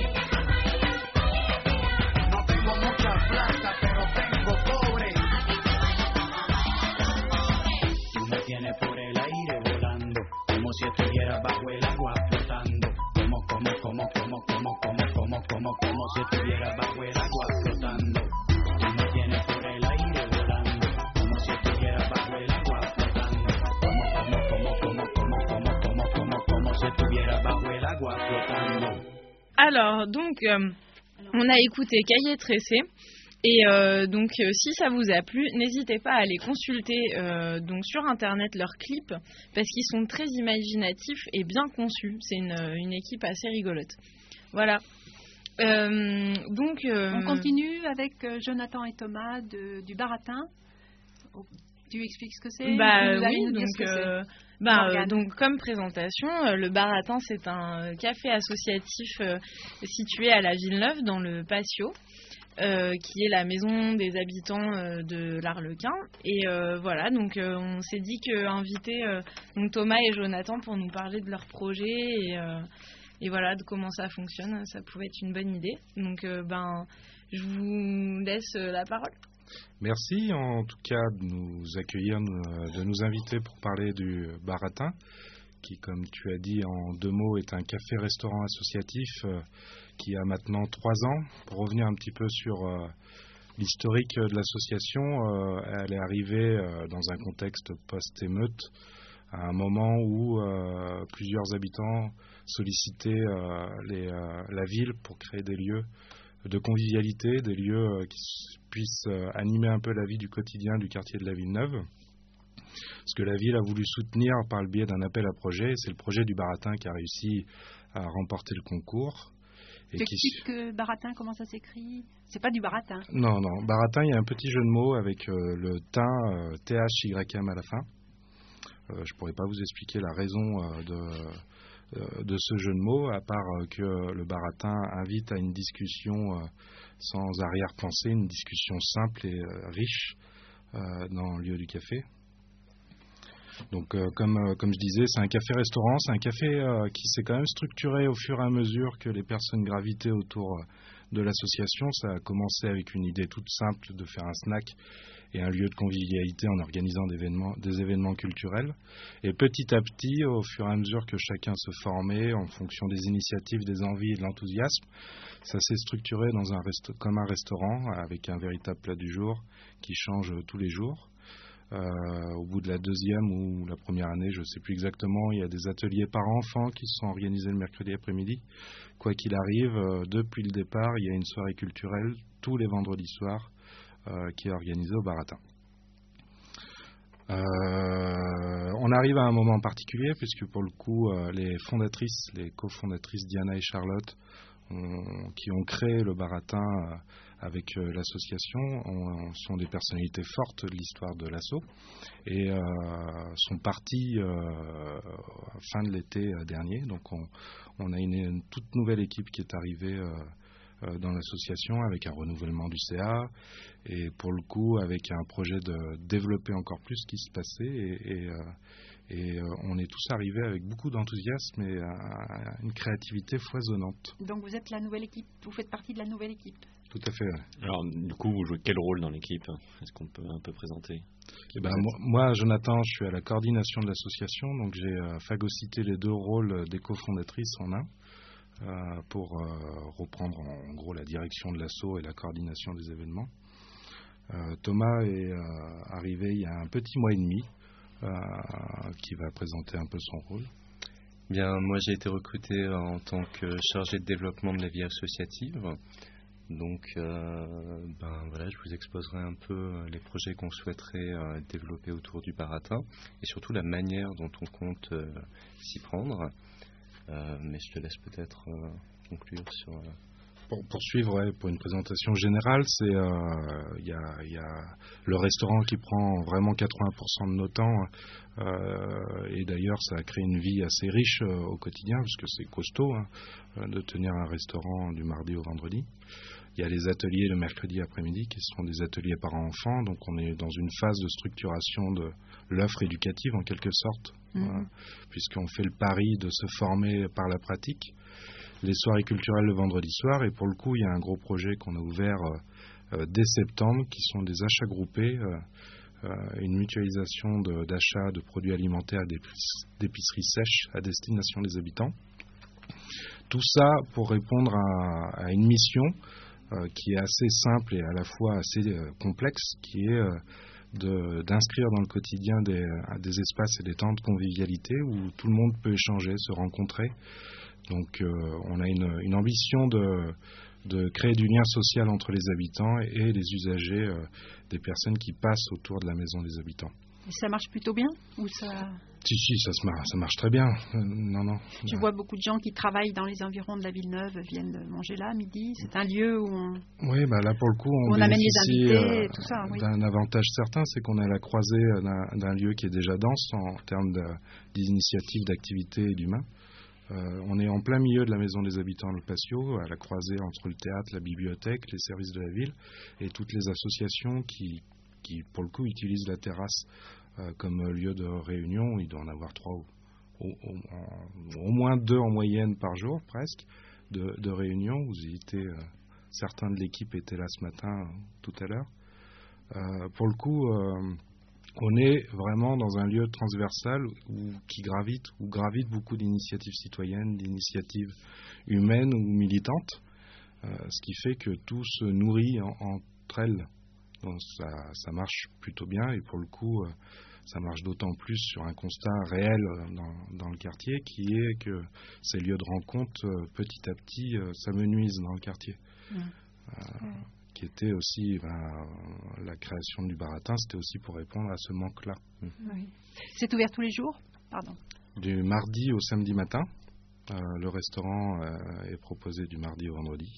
S7: No tengo mucha plata, pero tengo cobre.
S8: Aquí se baila como bailan los pobres.
S7: Tú me tienes por el aire volando, como si estuviera bajo el agua flotando. Como, como, como, como, como, como, como, como, como si estuviera bajo el agua flotando. Tú me tienes por el aire volando, como si estuviera bajo el agua flotando. Como, como, como, como, como, como, como, como, como si estuviera bajo el agua flotando.
S3: Alors, donc, euh, on a écouté Cahier Tressé, Et euh, donc, euh, si ça vous a plu, n'hésitez pas à aller consulter euh, donc sur Internet leurs clips, parce qu'ils sont très imaginatifs et bien conçus. C'est une, une équipe assez rigolote. Voilà. Euh, donc, euh,
S2: On continue avec euh, Jonathan et Thomas de, du Baratin. Oh, tu expliques ce que c'est?
S3: Bah
S2: Vous allez
S3: oui,
S2: nous dire
S3: donc,
S2: ce que c'est.
S3: euh, bah, euh,
S2: Morgane.
S3: donc comme présentation, euh, le Baratin, c'est un café associatif euh, situé à la Villeneuve, dans le Patio. Euh, qui est la maison des habitants euh, de l'Arlequin. Et euh, voilà, donc euh, on s'est dit qu'inviter euh, donc Thomas et Jonathan pour nous parler de leur projet et, euh, et voilà, de comment ça fonctionne, ça pouvait être une bonne idée. Donc euh, ben, je vous laisse euh, la parole.
S9: Merci en tout cas de nous accueillir, de nous inviter pour parler du Baratin, qui, comme tu as dit en deux mots, est un café-restaurant associatif euh, qui a maintenant trois ans. Pour revenir un petit peu sur euh, l'historique de l'association, euh, elle est arrivée euh, dans un contexte post-émeute, à un moment où euh, plusieurs habitants sollicitaient euh, les, euh, la ville pour créer des lieux de convivialité, des lieux euh, qui puissent euh, animer un peu la vie du quotidien du quartier de la Villeneuve. Ce que la ville a voulu soutenir par le biais d'un appel à projet, c'est le projet du Baratin qui a réussi à remporter le concours.
S2: Tu expliques que Baratin, comment ça s'écrit? C'est pas du Baratin.
S9: Non, non. Baratin, il y a un petit jeu de mots avec euh, le thym, euh, T H Y M à la fin. Euh, je pourrais pas vous expliquer la raison euh, de, euh, de ce jeu de mots, à part euh, que le Baratin invite à une discussion euh, sans arrière-pensée, une discussion simple et euh, riche euh, dans le lieu du café. Donc, euh, comme, euh, comme je disais, c'est un café-restaurant, c'est un café euh, qui s'est quand même structuré au fur et à mesure que les personnes gravitaient autour euh, de l'association. Ça a commencé avec une idée toute simple de faire un snack et un lieu de convivialité en organisant des événements, des événements culturels. Et petit à petit, au fur et à mesure que chacun se formait en fonction des initiatives, des envies et de l'enthousiasme, ça s'est structuré dans un resto- comme un restaurant avec un véritable plat du jour qui change tous les jours. Euh, au bout de la deuxième ou la première année, je ne sais plus exactement, il y a des ateliers par enfants qui se sont organisés le mercredi après-midi. Quoi qu'il arrive, euh, depuis le départ, il y a une soirée culturelle tous les vendredis soirs euh, qui est organisée au Baratin. Euh, on arrive à un moment particulier puisque pour le coup, euh, les fondatrices, les cofondatrices Diana et Charlotte, ont, qui ont créé le Baratin euh, avec euh, l'association, on, sont des personnalités fortes de l'histoire de l'asso et euh, sont partis euh, fin de l'été dernier. Donc on, on a une, une toute nouvelle équipe qui est arrivée euh, euh, dans l'association avec un renouvellement du C A et pour le coup avec un projet de développer encore plus ce qui se passait et, et, euh, et euh, on est tous arrivés avec beaucoup d'enthousiasme et euh, une créativité foisonnante.
S2: Donc vous êtes la nouvelle équipe, vous faites partie de la nouvelle équipe.
S9: Tout à fait. Ouais.
S4: Alors, du coup, vous jouez quel rôle dans l'équipe? Est-ce qu'on peut un peu présenter?
S9: Eh ben, moi, moi, Jonathan, je suis à la coordination de l'association, donc j'ai euh, phagocyté les deux rôles des cofondatrices en un euh, pour euh, reprendre en, en gros la direction de l'asso et la coordination des événements. Euh, Thomas est euh, arrivé il y a un petit mois et demi, euh, qui va présenter un peu son rôle.
S10: Bien, moi j'ai été recruté en tant que chargé de développement de la vie associative. Donc, euh, ben voilà, je vous exposerai un peu les projets qu'on souhaiterait euh, développer autour du Baratin et surtout la manière dont on compte euh, s'y prendre. Euh, mais je te laisse peut-être euh, conclure sur. Euh...
S9: Pour poursuivre, ouais, pour une présentation générale, c'est il euh, y, a, y a le restaurant qui prend vraiment quatre-vingts pour cent de nos temps euh, et d'ailleurs ça a créé une vie assez riche euh, au quotidien parce que c'est costaud hein, de tenir un restaurant du mardi au vendredi. Il y a les ateliers le mercredi après-midi qui seront des ateliers parents-enfants, donc on est dans une phase de structuration de l'offre éducative en quelque sorte, mmh. euh, puisqu'on fait le pari de se former par la pratique. Les soirées culturelles le vendredi soir, et pour le coup il y a un gros projet qu'on a ouvert euh, euh, dès septembre qui sont des achats groupés, euh, euh, une mutualisation de, d'achats de produits alimentaires et d'épiceries sèches à destination des habitants. Tout ça pour répondre à, à une mission euh, qui est assez simple et à la fois assez euh, complexe, qui est euh, de, d'inscrire dans le quotidien des, des espaces et des temps de convivialité où tout le monde peut échanger, se rencontrer. Donc euh, on a une, une ambition de, de créer du lien social entre les habitants et les usagers, euh, des personnes qui passent autour de la maison des habitants.
S2: Et ça marche plutôt bien ou ça...
S9: Si, si, ça, se marche, ça marche très bien. Euh, non, non.
S2: Je vois beaucoup de gens qui travaillent dans les environs de la Villeneuve viennent manger là à midi. C'est un lieu où on,
S9: oui, bah là pour le coup, on,
S2: on amène les
S9: bénéficie
S2: invités
S9: euh,
S2: et tout ça. Oui.
S9: d'un avantage certain, c'est qu'on est à la croisée d'un, d'un lieu qui est déjà dense en termes de, d'initiatives, d'activités et d'humains. Euh, on est en plein milieu de la maison des habitants Le Patio, à la croisée entre le théâtre, la bibliothèque, les services de la ville et toutes les associations qui, qui pour le coup, utilisent la terrasse euh, comme lieu de réunion. Il doit en avoir trois, au, au, au, au moins deux en moyenne par jour, presque, de, de réunions. Vous y étiez, euh, certains de l'équipe étaient là ce matin, euh, tout à l'heure. Euh, pour le coup... Euh, On est vraiment dans un lieu transversal où, qui gravite, où gravitent beaucoup d'initiatives citoyennes, d'initiatives humaines ou militantes, euh, ce qui fait que tout se nourrit en, entre elles. Donc ça, ça marche plutôt bien et pour le coup, euh, ça marche d'autant plus sur un constat réel dans, dans le quartier qui est que ces lieux de rencontre, euh, petit à petit, euh, s'amenuisent dans le quartier. Mmh. Euh, mmh. Qui était aussi ben, la création du baratin, c'était aussi pour répondre à ce manque-là.
S2: Oui. C'est ouvert tous les jours? Pardon.
S9: Du mardi au samedi matin. Euh, le restaurant euh, est proposé du mardi au vendredi.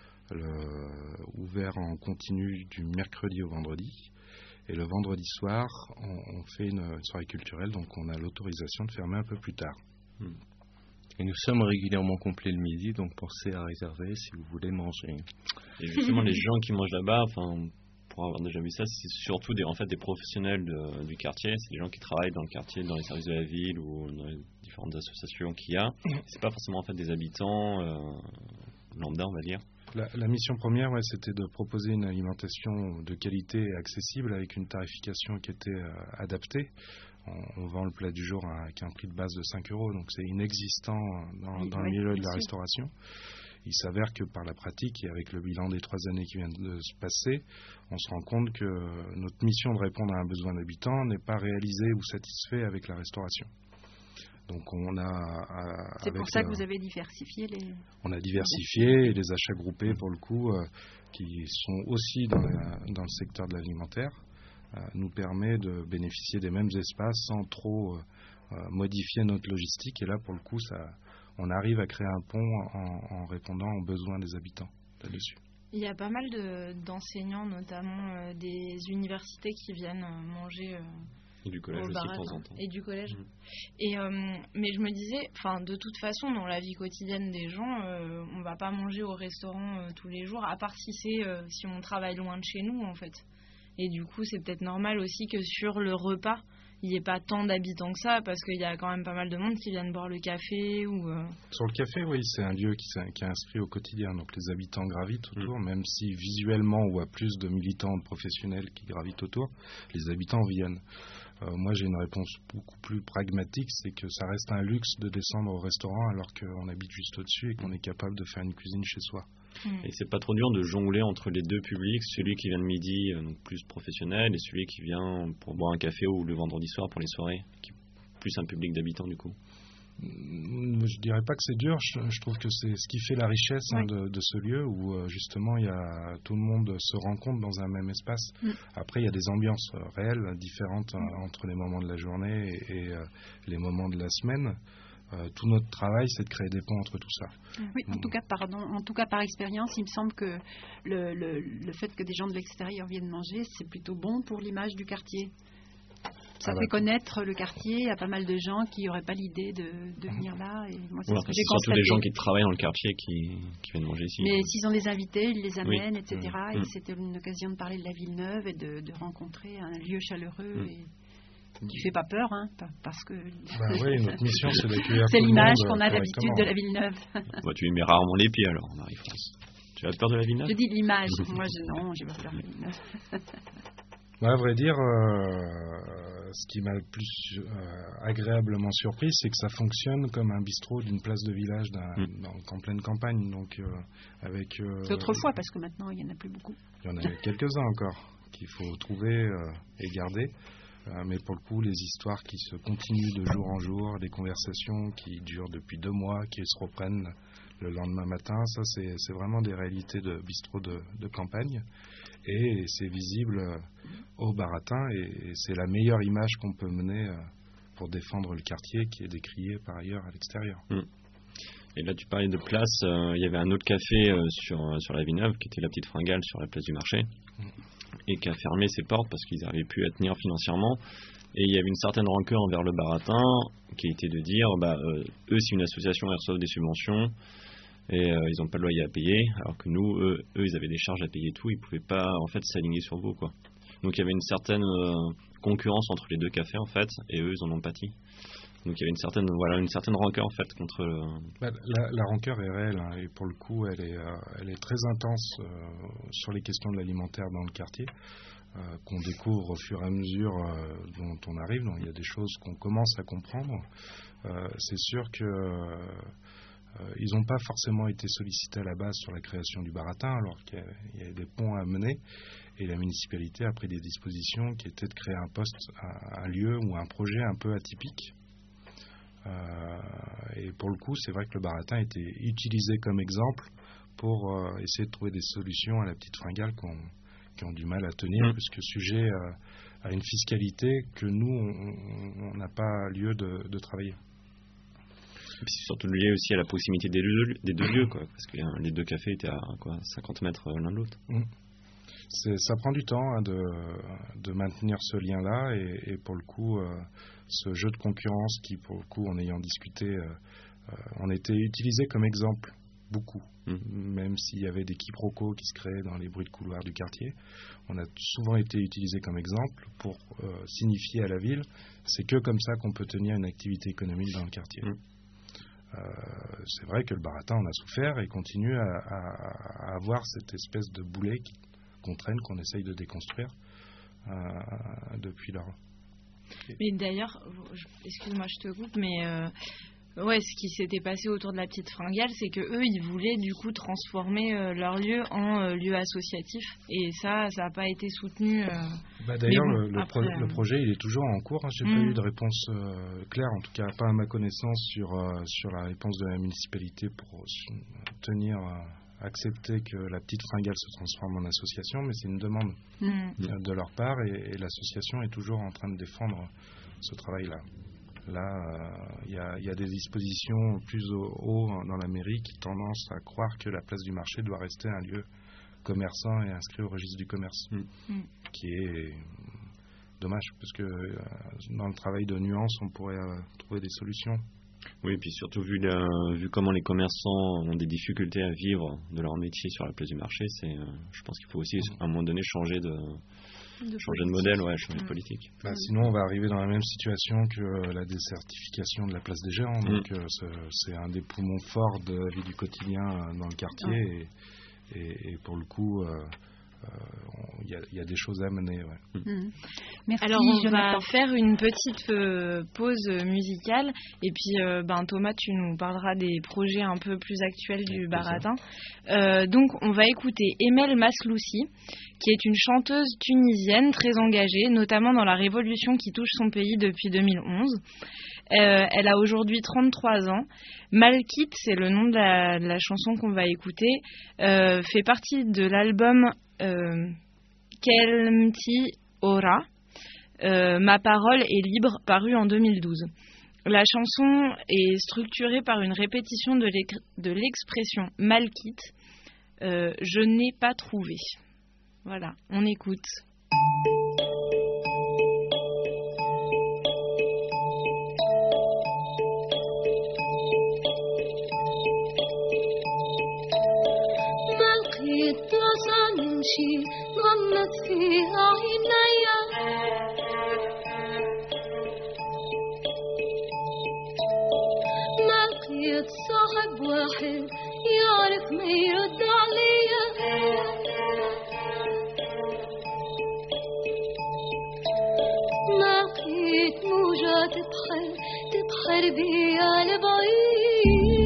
S9: Le, ouvert en continu du mercredi au vendredi. Et le vendredi soir, on, on fait une, une soirée culturelle, donc on a l'autorisation de fermer un peu plus tard.
S10: Hmm. Et nous sommes régulièrement complets le midi, donc pensez à réserver si vous voulez manger.
S4: Et justement, les gens qui mangent là-bas, enfin, pour avoir déjà vu ça, c'est surtout des, en fait, des professionnels de, du quartier. C'est des gens qui travaillent dans le quartier, dans les services de la ville ou dans les différentes associations qu'il y a. C'est pas forcément en fait des habitants euh, lambda, on va dire.
S9: La, la mission première, ouais, c'était de proposer une alimentation de qualité et accessible avec une tarification qui était euh, adaptée. On, on vend le plat du jour avec un prix de base de cinq euros, donc c'est inexistant dans, dans oui, le milieu de la restauration. Il s'avère que par la pratique et avec le bilan des trois années qui viennent de se passer, on se rend compte que notre mission de répondre à un besoin d'habitants n'est pas réalisée ou satisfaite avec la restauration. Donc on a... À,
S2: c'est pour ça que vous avez diversifié les...
S9: On a diversifié et les achats groupés pour le coup, euh, qui sont aussi dans, la, dans le secteur de l'alimentaire, euh, nous permet de bénéficier des mêmes espaces sans trop euh, modifier notre logistique. Et là pour le coup, ça, on arrive à créer un pont en, en répondant aux besoins des habitants là-dessus.
S3: Il y a pas mal de, d'enseignants, notamment euh, des universités qui viennent manger... Euh
S4: Et du collège aussi de temps en temps.
S3: Et du collège. Mmh. Et, euh, mais je me disais, enfin, de toute façon, dans la vie quotidienne des gens, euh, on va pas manger au restaurant euh, tous les jours, à part si c'est euh, si on travaille loin de chez nous, en fait. Et du coup, c'est peut-être normal aussi que sur le repas, il n'y ait pas tant d'habitants que ça, parce qu'il y a quand même pas mal de monde qui viennent boire le café ou. Euh...
S9: Sur le café, oui, c'est un lieu qui, qui est inscrit au quotidien, donc les habitants gravitent autour, mmh. même si visuellement on voit plus de militants, de professionnels qui gravitent autour, les habitants viennent. Euh, moi, j'ai une réponse beaucoup plus pragmatique, c'est que ça reste un luxe de descendre au restaurant alors qu'on habite juste au-dessus et qu'on est capable de faire une cuisine chez soi.
S4: Et c'est pas trop dur de jongler entre les deux publics, celui qui vient de midi, donc plus professionnel, et celui qui vient pour boire un café ou le vendredi soir pour les soirées, qui est plus un public d'habitants du coup.
S9: Je dirais pas que c'est dur, je, je trouve que c'est ce qui fait la richesse hein, de, de ce lieu où euh, justement il y a, tout le monde se rencontre dans un même espace. Mm. Après il y a des ambiances euh, réelles différentes mm. euh, entre les moments de la journée et, et euh, les moments de la semaine. Euh, tout notre travail, c'est de créer des ponts entre tout ça.
S2: Oui, en tout cas, pardon, en tout cas par expérience, il me semble que le, le, le fait que des gens de l'extérieur viennent manger, c'est plutôt bon pour l'image du quartier. Ça ah fait bah. connaître le quartier à pas mal de gens qui n'auraient pas l'idée de, de venir là. Et moi, c'est
S4: ouais,
S2: ce que j'ai
S4: c'est surtout
S2: constaté.
S4: des gens qui travaillent dans le quartier qui, qui viennent manger ici.
S2: Mais s'ils ont des invités, ils les amènent,
S4: oui.
S2: et cetera.
S4: Mmh.
S2: Et c'était une occasion de parler de la Villeneuve et de, de rencontrer un lieu chaleureux mmh. et qui fait pas peur, hein, parce que...
S9: Bah oui, notre mission, c'est d'accueillir
S2: C'est
S9: tout
S2: l'image
S9: le monde
S2: qu'on a d'habitude de la Villeneuve.
S4: Bah, tu y mets rarement les pieds, alors, Marie-France. Tu as peur de la Villeneuve?
S2: Je dis l'image. Moi, je, non, j'ai pas peur de la Villeneuve.
S9: Bah, à vrai dire, euh, ce qui m'a le plus euh, agréablement surpris, c'est que ça fonctionne comme un bistrot d'une place de village d'un, mmh. dans, en pleine campagne. Donc, euh, avec, euh,
S2: c'est autrefois, parce que maintenant, il n'y en a plus beaucoup.
S9: Il y en a quelques-uns encore qu'il faut trouver euh, et garder. Euh, mais pour le coup, les histoires qui se continuent de jour en jour, les conversations qui durent depuis deux mois, qui se reprennent le lendemain matin. Ça, c'est, c'est vraiment des réalités de bistrot de, de campagne. Et c'est visible euh, au baratin. Et, et c'est la meilleure image qu'on peut mener euh, pour défendre le quartier qui est décrié par ailleurs à l'extérieur.
S4: Mmh. Et là, tu parlais de place. Euh, il y avait un autre café euh, sur, sur la Villeneuve, qui était la Petite Fringale sur la place du marché, mmh. et qui a fermé ses portes parce qu'ils n'arrivaient plus à tenir financièrement. Et il y avait une certaine rancœur envers le baratin, qui était de dire, bah, euh, eux, c'est une association, ils reçoivent des subventions, et euh, ils n'ont pas de loyer à payer, alors que nous, eux, eux, ils avaient des charges à payer et tout, ils ne pouvaient pas, en fait, s'aligner sur vous, quoi. Donc il y avait une certaine euh, concurrence entre les deux cafés, en fait, et eux, ils en ont pâti. Donc il y avait une certaine, voilà, une certaine rancœur en fait contre. Le...
S9: Bah, la, la rancœur est réelle hein, et pour le coup elle est, euh, elle est très intense euh, sur les questions de l'alimentaire dans le quartier euh, qu'on découvre au fur et à mesure euh, dont on arrive. Donc il y a des choses qu'on commence à comprendre. Euh, c'est sûr que euh, ils n'ont pas forcément été sollicités à la base sur la création du baratin alors qu'il y a, il y a des ponts à mener et la municipalité a pris des dispositions qui étaient de créer un poste, un, un lieu ou un projet un peu atypique. Euh, et pour le coup, c'est vrai que le baratin a été utilisé comme exemple pour euh, essayer de trouver des solutions à la Petite Fringale qui ont, qui ont du mal à tenir, mmh. puisque sujet euh, à une fiscalité que nous, on n'a pas lieu de, de travailler.
S4: Et puis c'est surtout lié aussi à la proximité des deux, des deux lieux, quoi, parce que hein, les deux cafés étaient à quoi, cinquante mètres l'un de l'autre.
S9: Mmh. C'est, ça prend du temps hein, de, de maintenir ce lien-là et, et pour le coup, euh, ce jeu de concurrence qui, pour le coup, en ayant discuté, euh, euh, on était utilisé comme exemple beaucoup, mmh. même s'il y avait des quiproquos qui se créaient dans les bruits de couloir du quartier. On a souvent été utilisé comme exemple pour euh, signifier à la ville, c'est que comme ça qu'on peut tenir une activité économique dans le quartier. Mmh. Euh, c'est vrai que le baratin en a souffert et continue à, à, à avoir cette espèce de boulet qui qu'on traîne, qu'on essaye de déconstruire euh, depuis lors.
S3: Mais d'ailleurs, excuse-moi, je te coupe, mais euh, ouais, ce qui s'était passé autour de la Petite Fringale, c'est que eux, ils voulaient du coup transformer euh, leur lieu en euh, lieu associatif, et ça, ça n'a pas été soutenu. Euh,
S9: bah d'ailleurs,
S3: bon,
S9: le, le,
S3: après,
S9: pro- le projet, il est toujours en cours. Hein. J'ai mmh. pas eu de réponse euh, claire, en tout cas pas à ma connaissance sur euh, sur la réponse de la municipalité pour euh, tenir. Euh, accepter que la Petite Fringale se transforme en association, mais c'est une demande mmh. de leur part et, et l'association est toujours en train de défendre ce travail-là. Là, il euh, y, y a des dispositions plus au haut dans la mairie qui tendance à croire que la place du marché doit rester un lieu commerçant et inscrit au registre du commerce, mmh. qui est dommage, parce que euh, dans le travail de nuance, on pourrait euh, trouver des solutions.
S4: Oui, et puis surtout vu, la, vu comment les commerçants ont des difficultés à vivre de leur métier sur la place du marché, c'est, euh, je pense qu'il faut aussi à un moment donné changer de, de changer de modèle, ouais, changer mmh. de politique.
S9: Bah, sinon, on va arriver dans la même situation que la désertification de la place des Géants. Mmh. Donc, euh, c'est, c'est un des poumons forts de la vie du quotidien euh, dans le quartier, ouais. et, et, et pour le coup. Euh, il euh, y, y a des choses à mener. Ouais.
S3: Mmh. Merci. Alors on Jonathan. va faire une petite euh, pause musicale et puis euh, ben, Thomas, tu nous parleras des projets un peu plus actuels du ouais, baratin. Euh, donc on va écouter Emel Masloussi, qui est une chanteuse tunisienne très engagée, notamment dans la révolution qui touche son pays depuis deux mille onze. Euh, elle a aujourd'hui trente-trois ans. Malkit, c'est le nom de la, de la chanson qu'on va écouter, euh, fait partie de l'album euh, Kelmti Ora, euh, Ma parole est libre, paru en deux mille douze. La chanson est structurée par une répétition de, l'ex- de l'expression Malkit, euh, je n'ai pas trouvé. Voilà, on écoute.
S11: شي غمت فيها عينيا ما لقيت صاحب واحد يعرف ما يرد عليا ما لقيت موجة تبحر تبحر بيا لبعيد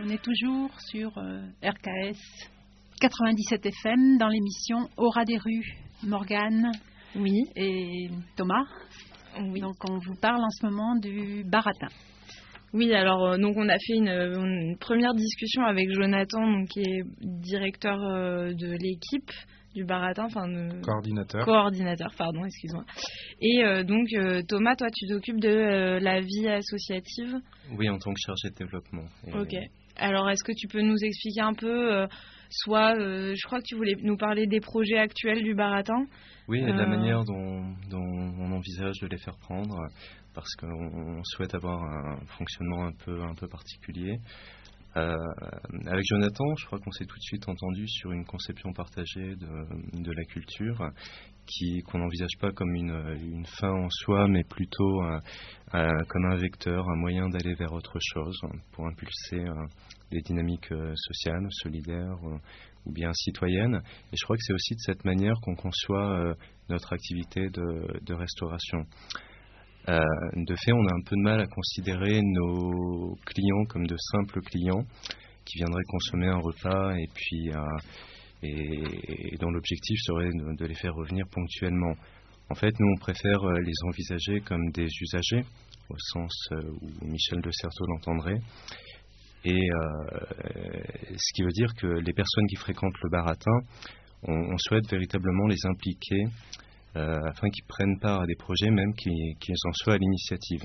S2: on est toujours sur euh, R K S quatre-vingt-dix-sept F M dans l'émission Aura des rues. Morgane
S3: oui.
S2: et Thomas.
S3: Oui.
S2: Donc on vous parle en ce moment du baratin.
S3: Oui, alors euh, donc on a fait une, une première discussion avec Jonathan, donc, qui est directeur euh, de l'équipe du baratin, enfin de...
S9: coordinateur.
S3: Coordinateur, pardon, excuse-moi. Et euh, donc euh, Thomas, toi tu t'occupes de euh, la vie associative.
S10: Oui, en tant que chargé de développement. Et...
S3: Ok. Alors est-ce que tu peux nous expliquer un peu, euh, soit, euh, je crois que tu voulais nous parler des projets actuels du baratin.
S10: Oui, et de
S3: euh...
S10: la manière dont, dont on envisage de les faire prendre, parce qu'on souhaite avoir un fonctionnement un peu, un peu particulier. Euh, avec Jonathan, je crois qu'on s'est tout de suite entendu sur une conception partagée de, de la culture, qui qu'on n'envisage pas comme une, une fin en soi, mais plutôt un, un, comme un vecteur, un moyen d'aller vers autre chose, pour impulser euh, des dynamiques euh, sociales, solidaires euh, ou bien citoyennes. Et je crois que c'est aussi de cette manière qu'on conçoit euh, notre activité de, de restauration. Euh, de fait, on a un peu de mal à considérer nos clients comme de simples clients qui viendraient consommer un repas et puis euh, et, et dont l'objectif serait de, de les faire revenir ponctuellement. En fait, nous, on préfère les envisager comme des usagers, au sens où Michel de Certeau l'entendrait. Et euh, ce qui veut dire que les personnes qui fréquentent le baratin, on, on souhaite véritablement les impliquer euh, afin qu'ils prennent part à des projets, même qu'ils, qu'ils en soient à l'initiative.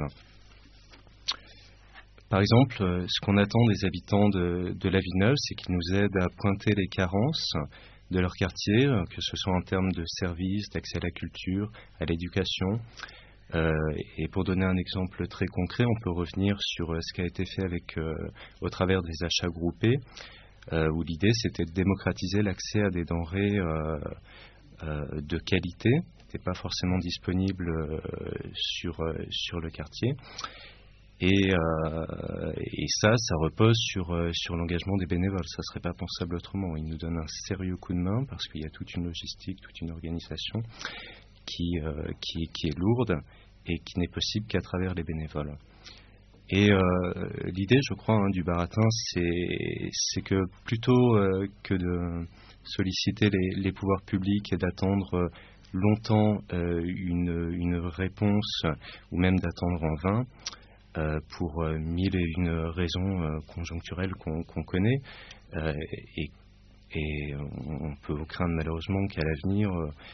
S10: Par exemple, ce qu'on attend des habitants de, de la Villeneuve, c'est qu'ils nous aident à pointer les carences de leur quartier, que ce soit en termes de services, d'accès à la culture, à l'éducation. Euh, et pour donner un exemple très concret, on peut revenir sur ce qui a été fait avec, euh, au travers des achats groupés, euh, où l'idée c'était de démocratiser l'accès à des denrées euh, euh, de qualité, qui n'étaient pas forcément disponibles euh, sur, euh, sur le quartier. Et, euh, et ça, ça repose sur, euh, sur l'engagement des bénévoles. Ça ne serait pas pensable autrement. Ils nous donnent un sérieux coup de main parce qu'il y a toute une logistique, toute une organisation qui, euh, qui, qui est lourde et qui n'est possible qu'à travers les bénévoles. Et euh, l'idée, je crois, hein, du baratin, c'est, c'est que plutôt euh, que de solliciter les, les pouvoirs publics et d'attendre longtemps euh, une, une réponse ou même d'attendre en vain, Euh, pour euh, mille et une raisons euh, conjoncturelles qu'on, qu'on connaît euh, et, et on peut craindre malheureusement qu'à l'avenir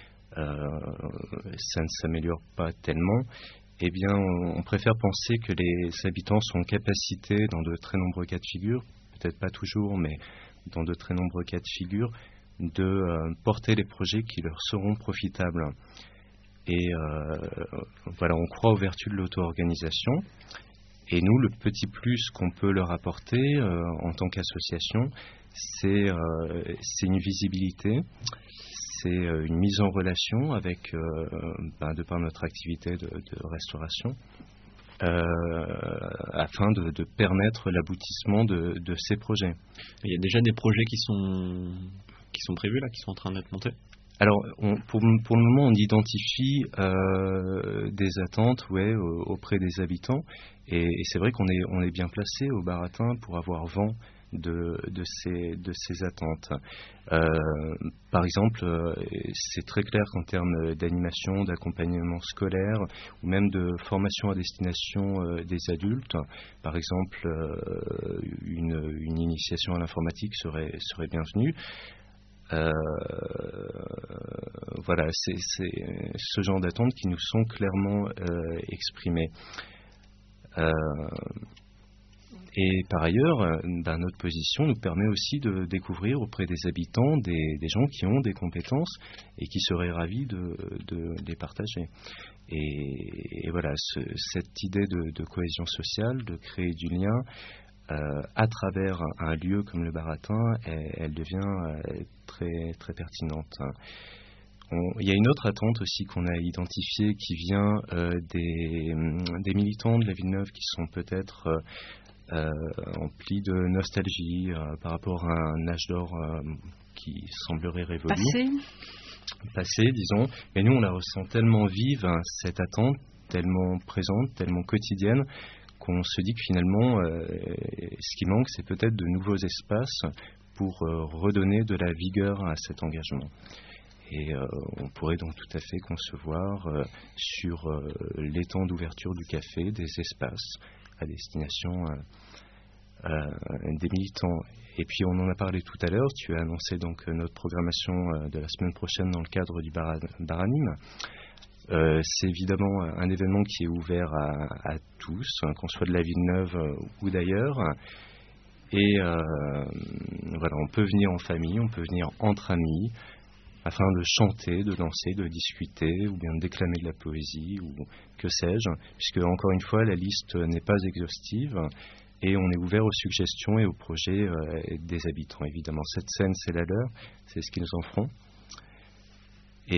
S10: euh, ça ne s'améliore pas tellement. Eh bien on, on préfère penser que les habitants sont en capacité dans de très nombreux cas de figure, peut-être pas toujours mais dans de très nombreux cas de figure, de euh, porter les projets qui leur seront profitables. Et euh, voilà, on croit aux vertus de l'auto-organisation. Et nous, le petit plus qu'on peut leur apporter euh, en tant qu'association, c'est, euh, c'est une visibilité, c'est euh, une mise en relation avec, euh, ben, de par notre activité de, de restauration, euh, afin de, de permettre l'aboutissement de, de ces projets.
S4: Il y a déjà des projets qui sont, qui sont prévus, là, qui sont en train d'être montés ?
S10: Alors, on, pour, pour le moment, on identifie euh, des attentes ouais, auprès des habitants. Et, et c'est vrai qu'on est, on est bien placé au baratin pour avoir vent de, de, ces, de ces attentes. Euh, par exemple, c'est très clair qu'en termes d'animation, d'accompagnement scolaire ou même de formation à destination des adultes, par exemple, une, une initiation à l'informatique serait, serait bienvenue. Euh, voilà, c'est, c'est ce genre d'attentes qui nous sont clairement euh, exprimées. Euh, et par ailleurs, ben, notre position nous permet aussi de découvrir auprès des habitants des, des gens qui ont des compétences et qui seraient ravis de, de les partager. Et, et voilà, ce, cette idée de, de cohésion sociale, de créer du lien, Euh, à travers un, un lieu comme le baratin, elle, elle devient euh, très, très pertinente. On, il y a une autre attente aussi qu'on a identifiée qui vient euh, des, des militants de la Villeneuve qui sont peut-être euh, euh, emplis de nostalgie euh, par rapport à un âge d'or euh, qui semblerait révolu.
S2: Passé.
S10: Passé, disons. Et nous, on la ressent tellement vive, hein, cette attente, tellement présente, tellement quotidienne, on se dit que finalement, euh, ce qui manque, c'est peut-être de nouveaux espaces pour euh, redonner de la vigueur à cet engagement. Et euh, on pourrait donc tout à fait concevoir euh, sur euh, les temps d'ouverture du café des espaces à destination euh, euh, des militants. Et puis on en a parlé tout à l'heure, tu as annoncé donc notre programmation euh, de la semaine prochaine dans le cadre du Bar, Bar Anime. Euh, c'est évidemment un événement qui est ouvert à, à tous, hein, qu'on soit de la Villeneuve euh, ou d'ailleurs. Et euh, voilà, on peut venir en famille, on peut venir entre amis, afin de chanter, de danser, de discuter, ou bien de déclamer de la poésie, ou que sais-je, puisque encore une fois, la liste n'est pas exhaustive, et on est ouvert aux suggestions et aux projets euh, des habitants. Évidemment, cette scène, c'est la leur, c'est ce qu'ils en feront. Et...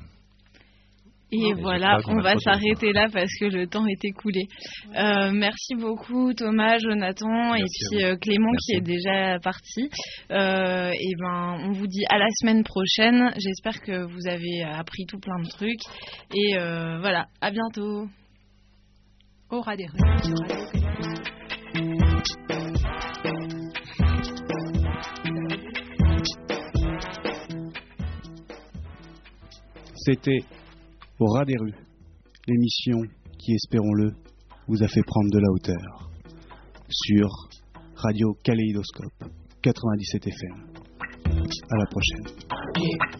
S3: Et non, voilà, on va s'arrêter là parce que le temps est écoulé. Euh, merci beaucoup Thomas, Jonathan merci et puis euh, Clément merci. Qui est déjà parti. Euh, et ben, on vous dit à la semaine prochaine. J'espère que vous avez appris tout plein de trucs. Et euh, voilà, à bientôt.
S2: Au ras des rues.
S1: C'était Au ras des rues, l'émission qui, espérons-le, vous a fait prendre de la hauteur sur Radio Kaléidoscope quatre-vingt-dix-sept F M. À la prochaine.